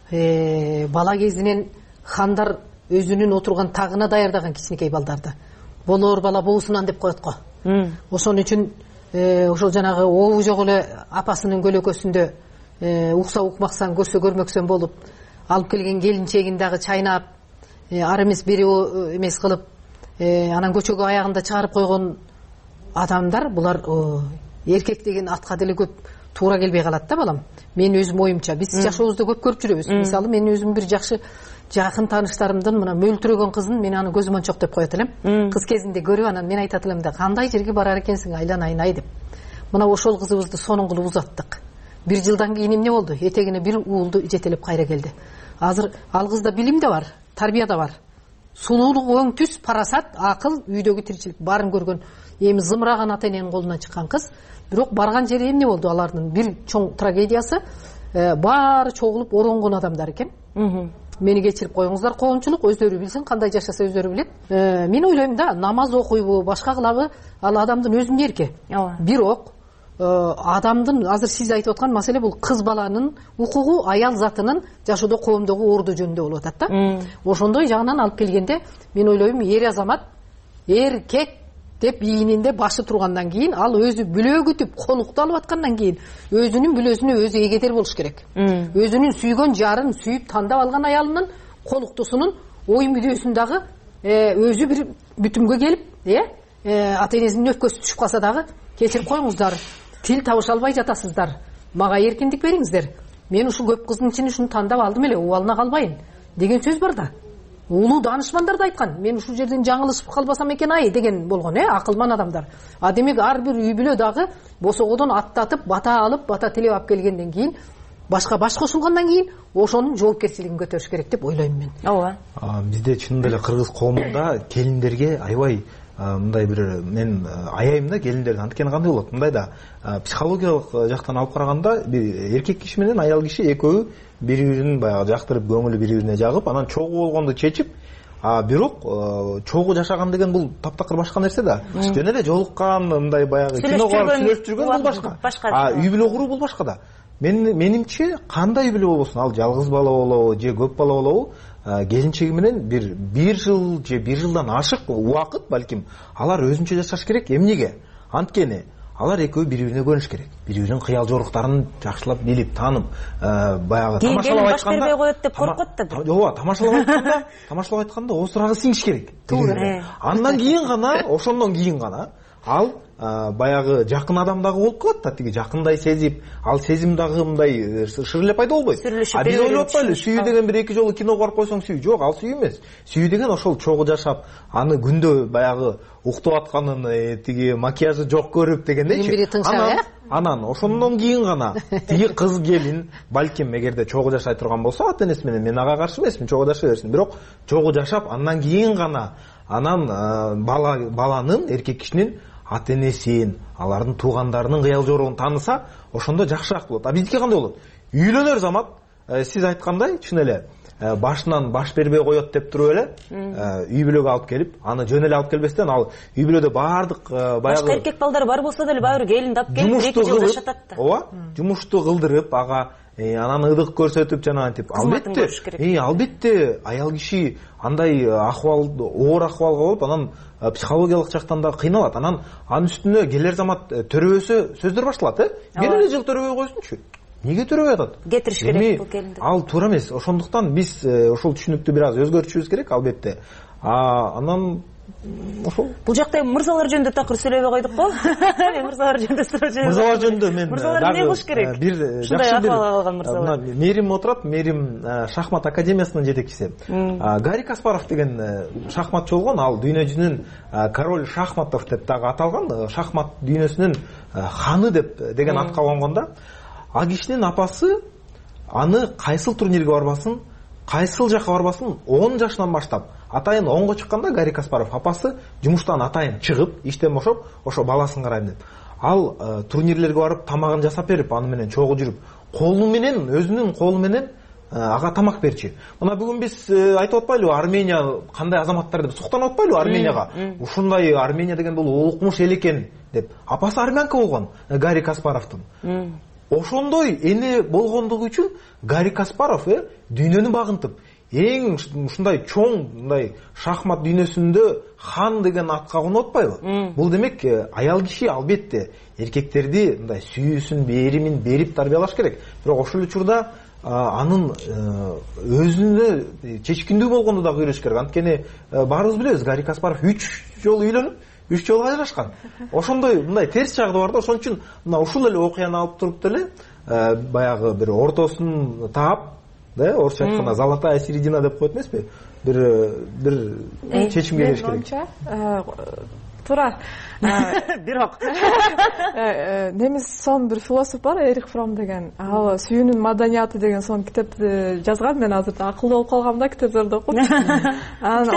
R: бала кезинен хандар өзүнүн отурган тагына даярдаган кичинекей балдарды. Болор бала боосунан деп коет го. Ошон үчүн ошол жанагы обу жок эле апасынын көлөкөсүндө укса укмаксан, көрсө көрмөксөн болуп, алып келген келинчегин дагы чайнап, ар эмес бери эмес кылып, анан көчөгө аягында чыгарып койгон адамдар, булар эркек деген атка деле көп туура келбей калат да, балам. Мен өзүм оюмча, биз жашообузда көп көрүп жүрөбүз. Мисалы, мен өзүм бир жакшы жакын тааныштарымдын мына мөлтүрөгөн кызын мен аны көзүм ончок деп коет элем. Кыз кезинде көрүп, анан мен айтат элем да, кандай жерге барар экенсиң, айланайын ай деп. Мына ошол кызыбызды сонун кылып узаттык. Бир жылдан кийин эмне болду? Этегине бир уулду жетелеп кайра келди. Азыр ал кызда билим да бар, тарбия да бар. Сулуулук, өң түс, парасат, акыл, үйдөгү тиричилик баарын көргөн, эми зымыраган ата эненин колунан чыккан кыз. Бирок барган жери эмне болду? Алардын бир чоң трагедиясы, баары чогулуп оронгон адамдар экен. Мени кечирип коюңуздар, коомчулук өздөрү билсин, кандай жашаса өздөрү билет. Мен ойлойм да, намаз окуйбу, башка кылабы, ал адамдын өзүнүн эрки. Бирок адамдын, азыр сиз айтып аткан маселе бул кыз баланын укугу, аял затынын жашоодо коомдогу орду жөнүндө болуп атат да. Ошондой жагынан алып келгенде, мен ойлойм, эр азамат, эркек деп ийининде башы тургандан кийин, ал өзү бүлө күтүп, конукту алып аткандан кийин, өзүнүн бүлөсүнө өзү эгедер болуш керек. Өзүнүн сүйгөн жарын сүйүп тандап алган аялынын конуктусунун ой мүдөөсүн дагы өзү бир бүтүмгө келип, э, ата энесинин өпкөсү түшүп калса дагы кечирип коюңуздар, тил табыша албай жатасыздар, мага эркиндик бериңиздер, мен ушул көп кыздын ичинен ушуну тандап алдым эле, убалына калбайын деген сөз бар да. Улуу даанышмандар да айткан, мен ушул жерден жаңылышып калбасам экен ай деген болгон, э, акылман адамдар. А демек ар бир үй бүлө дагы босогодон аттатып, бата алып, бата тилеп алып келгенден кийин, башка баш кошулгандан кийин ошонун жоопкерчилигин көтөрүш керек деп ойлойм мен.
Q: Ооба.
M: Бизде чынында эле кыргыз коомунда келиндерге аябай мындай бир мен аяйм да келиндерди. Анткени кандай болот? Мындайда психологиялык жактан алып караганда бир эркек киши менен аял киши экөө бири-бирин баягы жактырып, көңүлү бири-бирине жагып, анан чогуу болгонду чечип, а бирок чогуу жашаган деген бул таптакыр башка нерсе да. Жөн эле жолуккан мындай баягы кино барып сүйлөшүп жүргөн бул башка. А үй бүлө куруу бул башка да. Мен менимче кандай үй бүлө болбосун, ал жалгыз бала болобу же көп бала болобу, келинчеги менен бир бир жыл же бир жылдан ашык убакыт балким алар өзүнчө жашаш керек. Эмнеге? Анткени алар экөө бири-бирине көрүнүш керек. Бири-биринин кыял жоруктарын жакшылап билип, таанып, баягы тамашалап айтканда, баш бербей коет деп коркот да. Ооба, тамашалап айтканда, тамашалап айтканда осурагы сиңиш керек. Туура. Андан кийин гана, ошондон кийин гана ал баягы жакын адам дагы болуп калат да, тиги жакындай сезип, ал сезим дагы мындай шыр эле пайда болбойт. А биз ойлоп атпайлы, сүйүү деген бир эки жолу киного барып койсоң сүйүү. Жок, ал сүйүү эмес. Сүйүү деген ошол чогуу жашап, аны күндө баягы уктап атканын, тиги макияжы жок көрүп дегендейчи. Анан, анан ошондон кийин гана тиги кыз келин балким эгерде чогуу жашай турган болсо, ата энеси менен мен ага каршы эмесмин, чогуу жашай берсин. Бирок чогуу жашап, андан кийин гана анан бала баланын, эркек кишинин ата энесин, алардын туугандарынын кыял жоругун тааныса, ошондо жакшыраак болот. А биздики кандай болот? Үйлөнөр замат, сиз айткандай, чын эле башынан баш бербей коет деп туруп эле үй бүлөгө алып келип, аны жөн эле алып келбестен, ал үй бүлөдө баардык баягы
Q: башка эркек балдары бар болсо деле баары келинди алып келип эки жыл жашатат да.
M: Ооба, жумушту кылдырып, ага анан ыдык көрсөтүп жана антип, албетте, э, албетте аял киши андай акыбал, оор акыбалга болуп, анан психологиялык жактан да кыйналат. Анан анын үстүнө келер замат төрөбөсө сөздөр башталат, э? Бир эле жыл төрөбөй койсунчу. Неге төрөбөй атат?
Q: Кетириш керек бул келинди.
M: Ал туура эмес. Ошондуктан биз ошол түшүнүктү бир аз өзгөртүшүбүз керек, албетте. А анан ошол
Q: бул жакта мырзалар жөнүндө такыр сөйлөбөй койдукпу? Мен мырзалар жөнүндө сурап
M: мырзалар жөнүндө мен
Q: мырзалар эмне кылыш керек?
M: Бир жакшы бир
Q: калган мырзалар.
M: Мерим отурат, Мерим шахмат академиясынын жетекчиси. Гарри Каспаров деген шахматчы болгон, ал дүйнө жүзүнүн король шахматов деп дагы аталган, шахмат дүйнөсүнүн ханы деп деген атка конгон да. А кишинин апасы аны кайсыл турнирге барбасын, кайсыл жака барбасын, он жашынан баштап, атайын онго чыкканда Гарри Каспаров апасы жумуштан атайын чыгып, иштен бошоп, ошо баласын карайм деп. Ал турнирлерге барып, тамагын жасап берип, аны менен чогуу жүрүп, колу менен, өзүнүн колу менен ага тамак берчи. Мына бүгүн биз айтып атпайлыбы, Армения кандай азаматтар деп суктанып атпайлыбы Арменияга? Ушундай Армения деген бул улукмуш эл экен деп. Апасы армянка болгон, Гарри Каспаровдун. Ошондой эне болгондугу үчүн Гарри Каспаров дүйнөнү багынтып, эң ушундай чоң мындай шахмат дүйнөсүндө хан деген атка конуп атпайбы? Бул демек аял киши албетте эркектерди мындай сүйүүсүн, беримин берип тарбиялаш керек. Бирок ошол учурда анын өзүнө чечкиндүү болгонду да үйрөтүш керек. Анткени баарыбыз билебиз, Гарри Каспаров үч жолу үйлөнүп, үч жолу ажырашкан. Ошондой мындай терс жагы бар да, ошон үчүн мына ушул эле окуяны алып туруп деле баягы бир ортосун таап, да, орусча айтканда золотая середина деп коет эмеспи? Бир бир чечимге келиш керек.
S: Туура.
Q: Бирок
S: немис сонун бир философ бар, Эрих Фром деген. Ал сүйүүнүн маданияты деген сонун китепти жазган. Мен азыр акылдуу болуп калгам да, китептерди окуп. Анан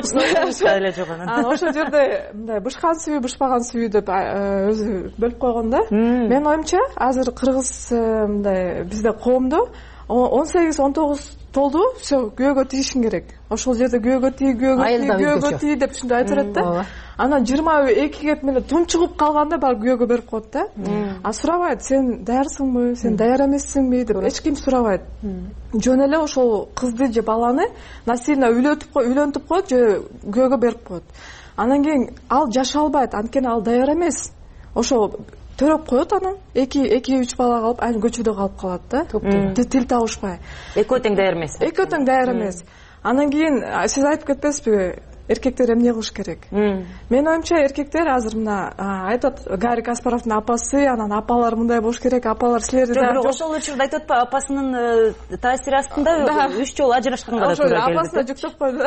S: ошол жерде мындай бышкан сүйүү, бышпаган сүйүү деп өзү бөлүп койгон да. Менин оюмча, азыр кыргыз мындай бизде коомдо он сегиз он тогуз толду, все, күйөөгө тийишиң керек. Ошол жерде күйөөгө тий, күйөөгө тий, күйөөгө тий деп ушундай айтып берет да. Анан жыйырма экиге меле тунчугуп калганда барып күйөөгө берип коет да. А сурабайт, сен даярсыңбы, сен даяр эмессиңби деп эч ким сурабайт. Жөн эле ошол кызды же баланы насильно үйлөтүп коюп, үйлөнтүп коет же күйөөгө берип коет. Анан кийин ал жашай албайт, анткени ал даяр эмес. Ошо төрөп коет, анан эки эки үч бала калып, айыл көчөдө калып калат да. Тил табышпай.
Q: Экөө тең даяр эмес.
S: Экөө тең даяр эмес. Анан кийин сиз айтып кетпесизби, эркектер эмне кылыш керек? Менин оюмча эркектер азыр мына айтат Гарри Каспаровдун апасы, анан апалар мындай болуш керек, апалар силерди да.
Q: Бирок ошол учурда айтып атпайбы, апасынын таасири астында үч жолу ажырашканга да туура келди.
S: Апасына жүктөп койду.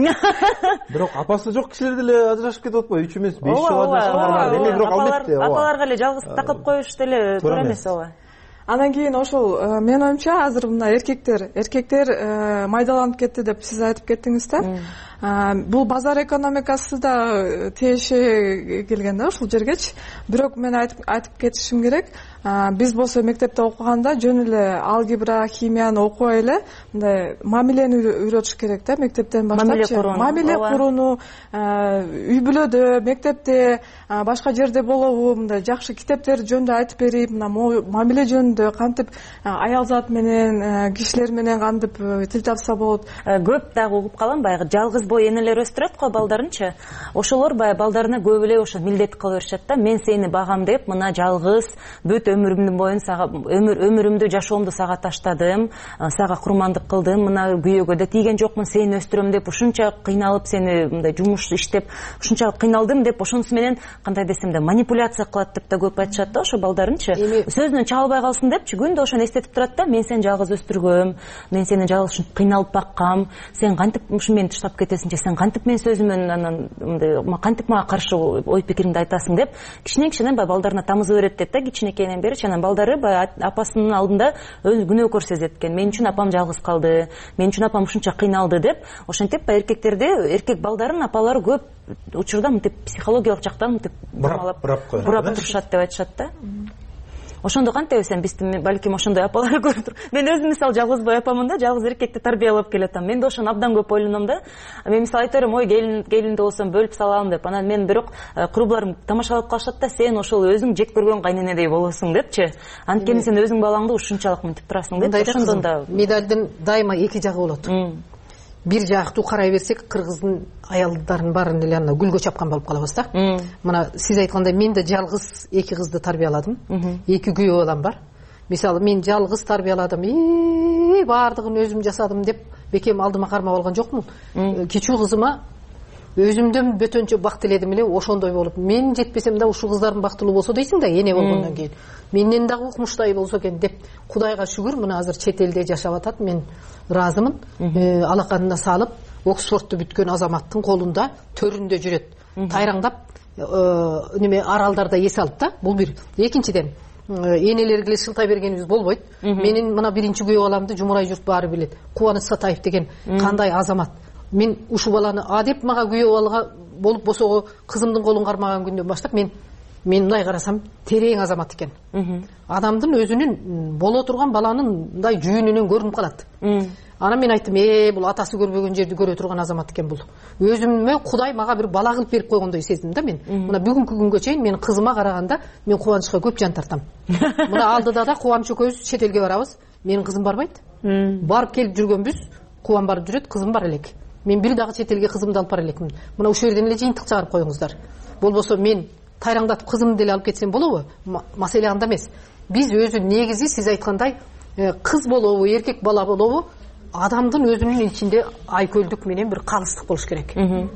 M: Бирок апасы жок кишилер деле ажырашып кетип атпайбы? Үч эмес, беш жол ажырашкандар бар. Эми бирок албетте
Q: апаларга эле жалгыз такып коюш деле туура эмес, ооба.
S: Анан кийин ошол менин оюмча азыр мына эркектер эркектер майдаланып кетти деп сиз айтып кеттиңиз да. Бул базар экономикасы да тиеши келген да ушул жергечи. Бирок мен айтып айтып кетишим керек. Биз болсо мектепте окуганда жөн эле алгебра, химияны окубай эле мындай мамилени үйрөтүш керек да мектептен баштап. Мамиле курууну, үй бүлөдө, мектепте, башка жерде болобу, мындай жакшы китептер жөнүндө айтып берип, мына мамиле жөнүндө кантип аял зат менен, кишилер менен кантип тил тапса болот.
Q: Көп дагы угуп калам, баягы жалгыз бой энелер өстүрөт го балдарынчы. Ошолор баягы балдарына көп эле ошо милдет кыла беришет да. Мен сени багам деп, мына жалгыз бүт өмүрүмдүн боюн сага өмүрүмдү жашоомду сага таштадым, сага курмандык кылдым, мына күйөөгө да тийген жокмун, сени өстүрөм деп ушунча кыйналып, сени мындай жумуш иштеп ушунчалык кыйналдым деп ошонусу менен кандай десем да манипуляция кылат деп да көп айтышат да ошо балдарынчы. Сөзүнөн чалбай калсын депчи күндө ошону эстетип турат да. Мен сени жалгыз өстүргөм, мен сени жалгыз кыйналып баккам, сен кантип ушу мени таштап кетесиң, сен кантип мен сөзүмөн анан мындай кантип мага каршы ой пикириңди айтасың деп кичинен кичинен баягы балдарына тамызып берет дейт да, кичинекейинен бери. Анан балдары баягы апасынын алдында өз күнөөкөр сезет экен. Мен үчүн апам жалгыз калды, мен үчүн апам ушунча кыйналды деп. Ошентип баягы эркектерде эркек балдарын апалары көп учурда мынтип психологиялык жактан мынтип бурап бурап турушат деп айтышат да. Ошондо кантип эсем биз балким ошондой апалар көрүп тур. Мен өзүм мисалы жалгыз бой апамын да, жалгыз эркекти тарбиялап келатам. Мен да ошону абдан көп ойлоном да. Мен мисалы айта берем, ой келин келинди болсом бөлүп салам деп. Анан мен бирок курбуларым тамашалап калышат да, сен ошол өзүң жек көргөн кайненедей болосуң депчи. Анткени сен өзүң балаңды ушунчалык мынтип турасың деп.
R: Ошондон да медалдын дайыма эки жагы болот. Бир жактуу карай берсек, кыргыздын аялдарын баарын эле ана гүлгө чапкан болуп калабыз да. Мына сиз айткандай мен да жалгыз эки кызды тарбияладым. Эки күйөө балам бар. Мисалы мен жалгыз тарбияладым, и баардыгын өзүм жасадым деп бекем алдыма кармап алган жокмун. Кичүү кызыма өзүмдөн бөтөнчө бак тиледим эле, ошондой болуп, мен жетпесем да ушул кыздардын бактылуу болсо дейсиң да, эне болгондон кийин. Менден дагы укмуштай болсо экен деп, Кудайга шүгүр, мына азыр чет элде жашап атат, мен ыраазымын. Алаканына салып, Оксфордду бүткөн азаматтын колунда төрүндө жүрөт. Тайраңдап, неме аралдарда эс алып да, бул бир. Экинчиден, энелерге шылтай бергенибиз болбойт. Менин мына биринчи күйөө баламды жумурай журт баары билет. Кубаныч Сатаев деген кандай азамат. Мен ушу баланы а деп мага күйөө балга болуп босого кызымдын колун кармаган күндөн баштап мен мен мындай карасам терең азамат экен. Адамдын өзүнүн боло турган баланын мындай жүйүнүнөн көрүнүп калат. Анан мен айттым, э бул атасы көрбөгөн жерди көрө турган азамат экен бул. Өзүмө Кудай мага бир бала кылып берип койгондой сездим да мен. Мына бүгүнкү күнгө чейин мен кызыма караганда мен кубанычка көп жан тартам. Мына алдыда да Кубаныч экөөбүз чет элге барабыз. Менин кызым барбайт. Барып келип жүргөнбүз. Кубан барып жүрөт, кызым бар элек. Мен бир дагы чет элге кызымды алып бара элекмин. Мына ушул жерден эле жыйынтык чыгарып коюңуздар. Болбосо мен тайраңдатып кызымды деле алып кетсем болобу? Маселе анда эмес. Биз өзү негизи сиз айткандай кыз болобу, эркек бала болобу, адамдын өзүнүн ичинде айкөлдүк менен бир калыстык болуш керек.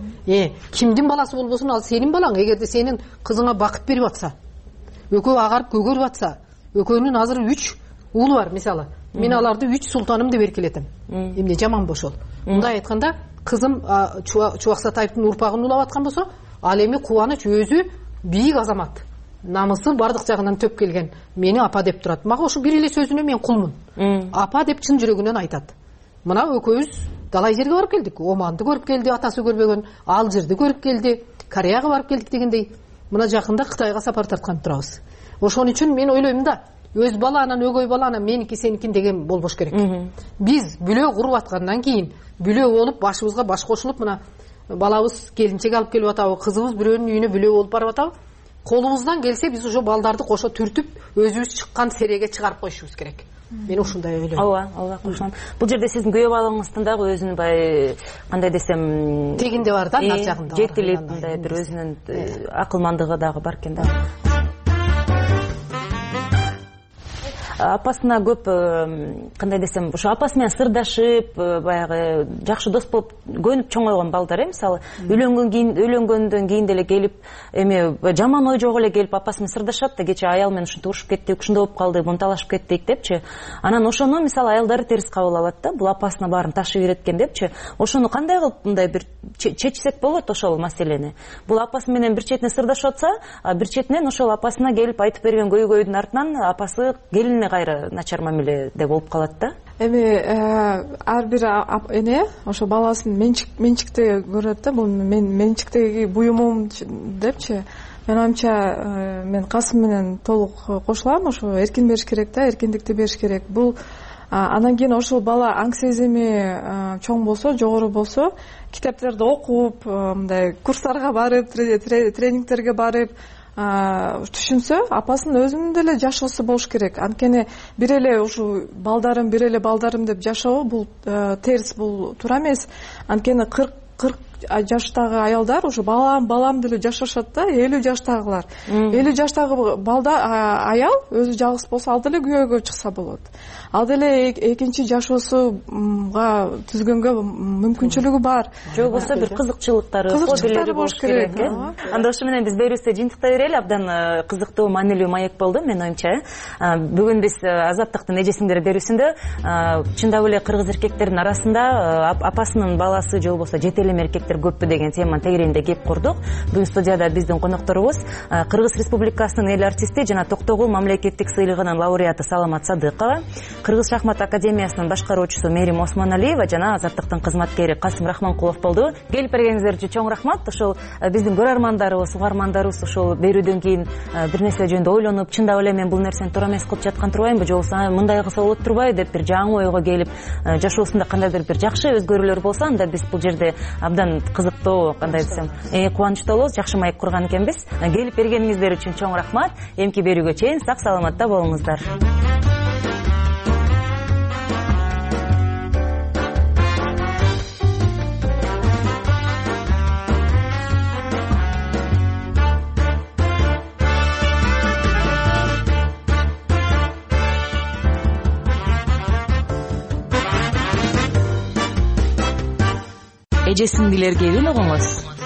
R: Э, кимдин баласы болбосун, ал сенин балаң. Эгерде сенин кызыңа бакыт берип атса, экөө агарып көгөрүп атса, экөөнүн азыр үч уулу бар мисалы. Мен аларды үч султаным деп эркелетем. Эмне жаман бошол. Мындай айтканда, кызым Чубак Сатаевдин урпагын улап аткан болсо, ал эми Кубаныч өзү бийик азамат. Намысы бардык жагынан төп келген. Мени апа деп турат. Мага ушу бир эле сөзүнө мен кулмун. Апа деп чын жүрөгүнөн айтат. Мына экөөбүз далай жерге барып келдик. Оманды көрүп келди, атасы көрбөгөн, Алжирди көрүп келди, Кореяга барып келдик дегендей. Мына жакында Кытайга сапар тарткан турабыз. Ошон үчүн мен ойлойм да, өз бала анан өгөй бала анан меники сеникин деген болбош керек. Биз бүлөө куруп аткандан кийин бүлөө болуп башыбызга баш кошулуп, мына балабыз келинчек алып келип атабы, кызыбыз бирөөнүн үйүнө бүлөө болуп барып атабы, колубуздан келсе биз ошо балдарды кошо түртүп, өзүбүз чыккан сереге чыгарып коюшубуз керек. Мен ушундай ойлойм.
Q: Ооба, ооба, кошулам. Бул жерде сиздин күйөө балаңыздын дагы өзүнүн бай кандай десем,
R: тегинде бар да, нар жагында.
Q: Жетилип, мындай бир өзүнүн акылмандыгы дагы бар экен да. апасына көп кандай десем ошо апасы менен сырдашып баягы жакшы дос болуп көнүп чоңойгон балдар э мисалы үйлөнгөн кийин үйлөнгөндөн кийин деле келип эми жаман ой жок эле келип апасы менен сырдашат да кечээ аялы менен ушинтип урушуп кеттик ушундай болуп калдык мынталашып кеттик депчи анан ошону мисалы аялдары терс кабыл алат да бул апасына баарын ташып ийет экен депчи ошону кандай кылып мындай бир чечсек болот ошол маселени бул апасы менен бир четине сырдашып атса бир четинен ошол апасына келип айтып берген көйгөйдүн артынан апасы келинине кайра начар мамиледе болуп калат да
S: эми ар бир эне ошо баласын менчикте көрөт да бул мен менчиктеги буюмум депчи менин оюмча мен Касым менен толук кошулам ошо эркин бериш керек да эркиндикти бериш керек бул анан кийин ошол бала аң сезими чоң болсо жогору болсо китептерди окуп мындай курстарга барып тренингтерге барып түшүнсө апасынын өзүнүн деле жашоосу болуш керек анткени бир эле ушул балдарым бир эле балдарым деп жашоо бул терс бул туура эмес анткени кырк кырк жаштагы аялдар ушу балам балам деле жашашат да элүү жаштагылар элүү жаштагы балда аял өзү жалгыз болсо ал деле күйөөгө чыкса болот ал деле экинчи жашоосуга түзгөнгө мүмкүнчүлүгү бар
Q: же болбосо бир кызыкчылыктары хоббилери болуш керек э анда ошо менен биз берүүбүздү жыйынтыктай берели абдан кызыктуу маанилүү маек болду менин оюмча э бүгүн биз Азаттыктын эже сиңдер берүүсүндө чындап эле кыргыз эркектеринин арасында апасынын баласы же болбосо жете элем эркектер көппү деген теманын тегерегинде кеп курдук бүгүн студияда биздин конокторубуз Кыргыз Республикасынын эл артисти жана Токтогул мамлекеттик сыйлыгынын лауреаты Саламат Садыкова Кыргыз шахмат академиясынын башкаруучусу Мерим Осмоналиева жана Азаттыктын кызматкери Касым Рахманкулов болду келип бергениңиздер үчүн чоң рахмат ошол биздин көрөрмандарыбыз угармандарыбыз ошол берүүдөн кийин бир нерсе жөнүндө ойлонуп чындап эле мен бул нерсени туура эмес кылып жаткан турбаймынбы же болбосо мындай кылса болот турбайбы деп бир жаңы ойго келип жашоосунда кандайдыр бир жакшы өзгөрүүлөр болсо анда биз бул жерде абдан кызыктуу кандай десем кубанычтуу болобуз жакшы маек курган экенбиз келип бергениңиздер үчүн чоң рахмат эмки берүүгө чейин сак саламатта болуңуздар. Эже сиңдилерге үн угуңуз.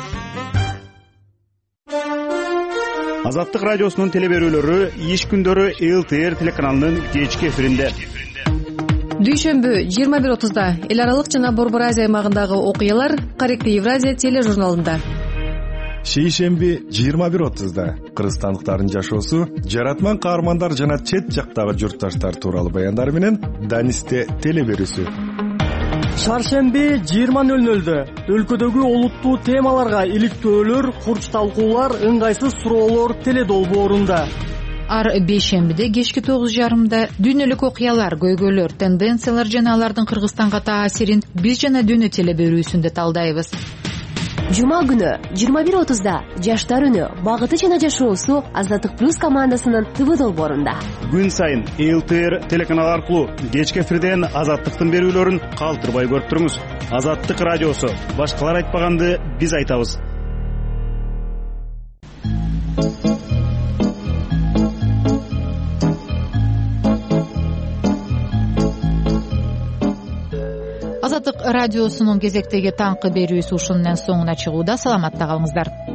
T: Азаттык радиосунун теле берүүлөрү иш күндөрү эл тэ эр телеканалынын кечки эфиринде.
L: Дүйшөмбү жыйырма бир отузда эл аралык жана Борбор Азия аймагындагы окуялар Каректе Евразия тележурналында.
U: Шейшемби жыйырма бир отузда кыргызстандыктардын жашоосу, жаратман каармандар жана чет жактагы журтташтар тууралуу баяндар менен Данисте теле берүүсү.
V: Шаршемби жыйырма нөл нөлдө өлкөдөгү олуттуу темаларга иликтөөлөр, курч талкуулар, ыңгайсыз суроолор теле долбоорунда.
A: Ар бейшембиде кечки тогуз жарымда дүйнөлүк окуялар, көйгөйлөр, тенденциялар жана алардын Кыргызстанга таасирин биз жана дүйнө теле берүүсүндө талдайбыз.
W: Жума күнү жыйырма бир отузда жаштар үнү, багыты жана жашоосу Азаттык плюс командасынын тэ вэ долбоорунда.
T: Күн сайын эл тэ эр телеканалы аркылуу кечки эфирден Азаттыктын берүүлөрүн калтырбай көрүп туруңуз. Азаттык радиосу, башкалар айтпаганды биз айтабыз.
A: Азаттык радиосунун кезектеги таңкы берүүсү ушунун соңуна чыгууда. Саламатта калыңыздар.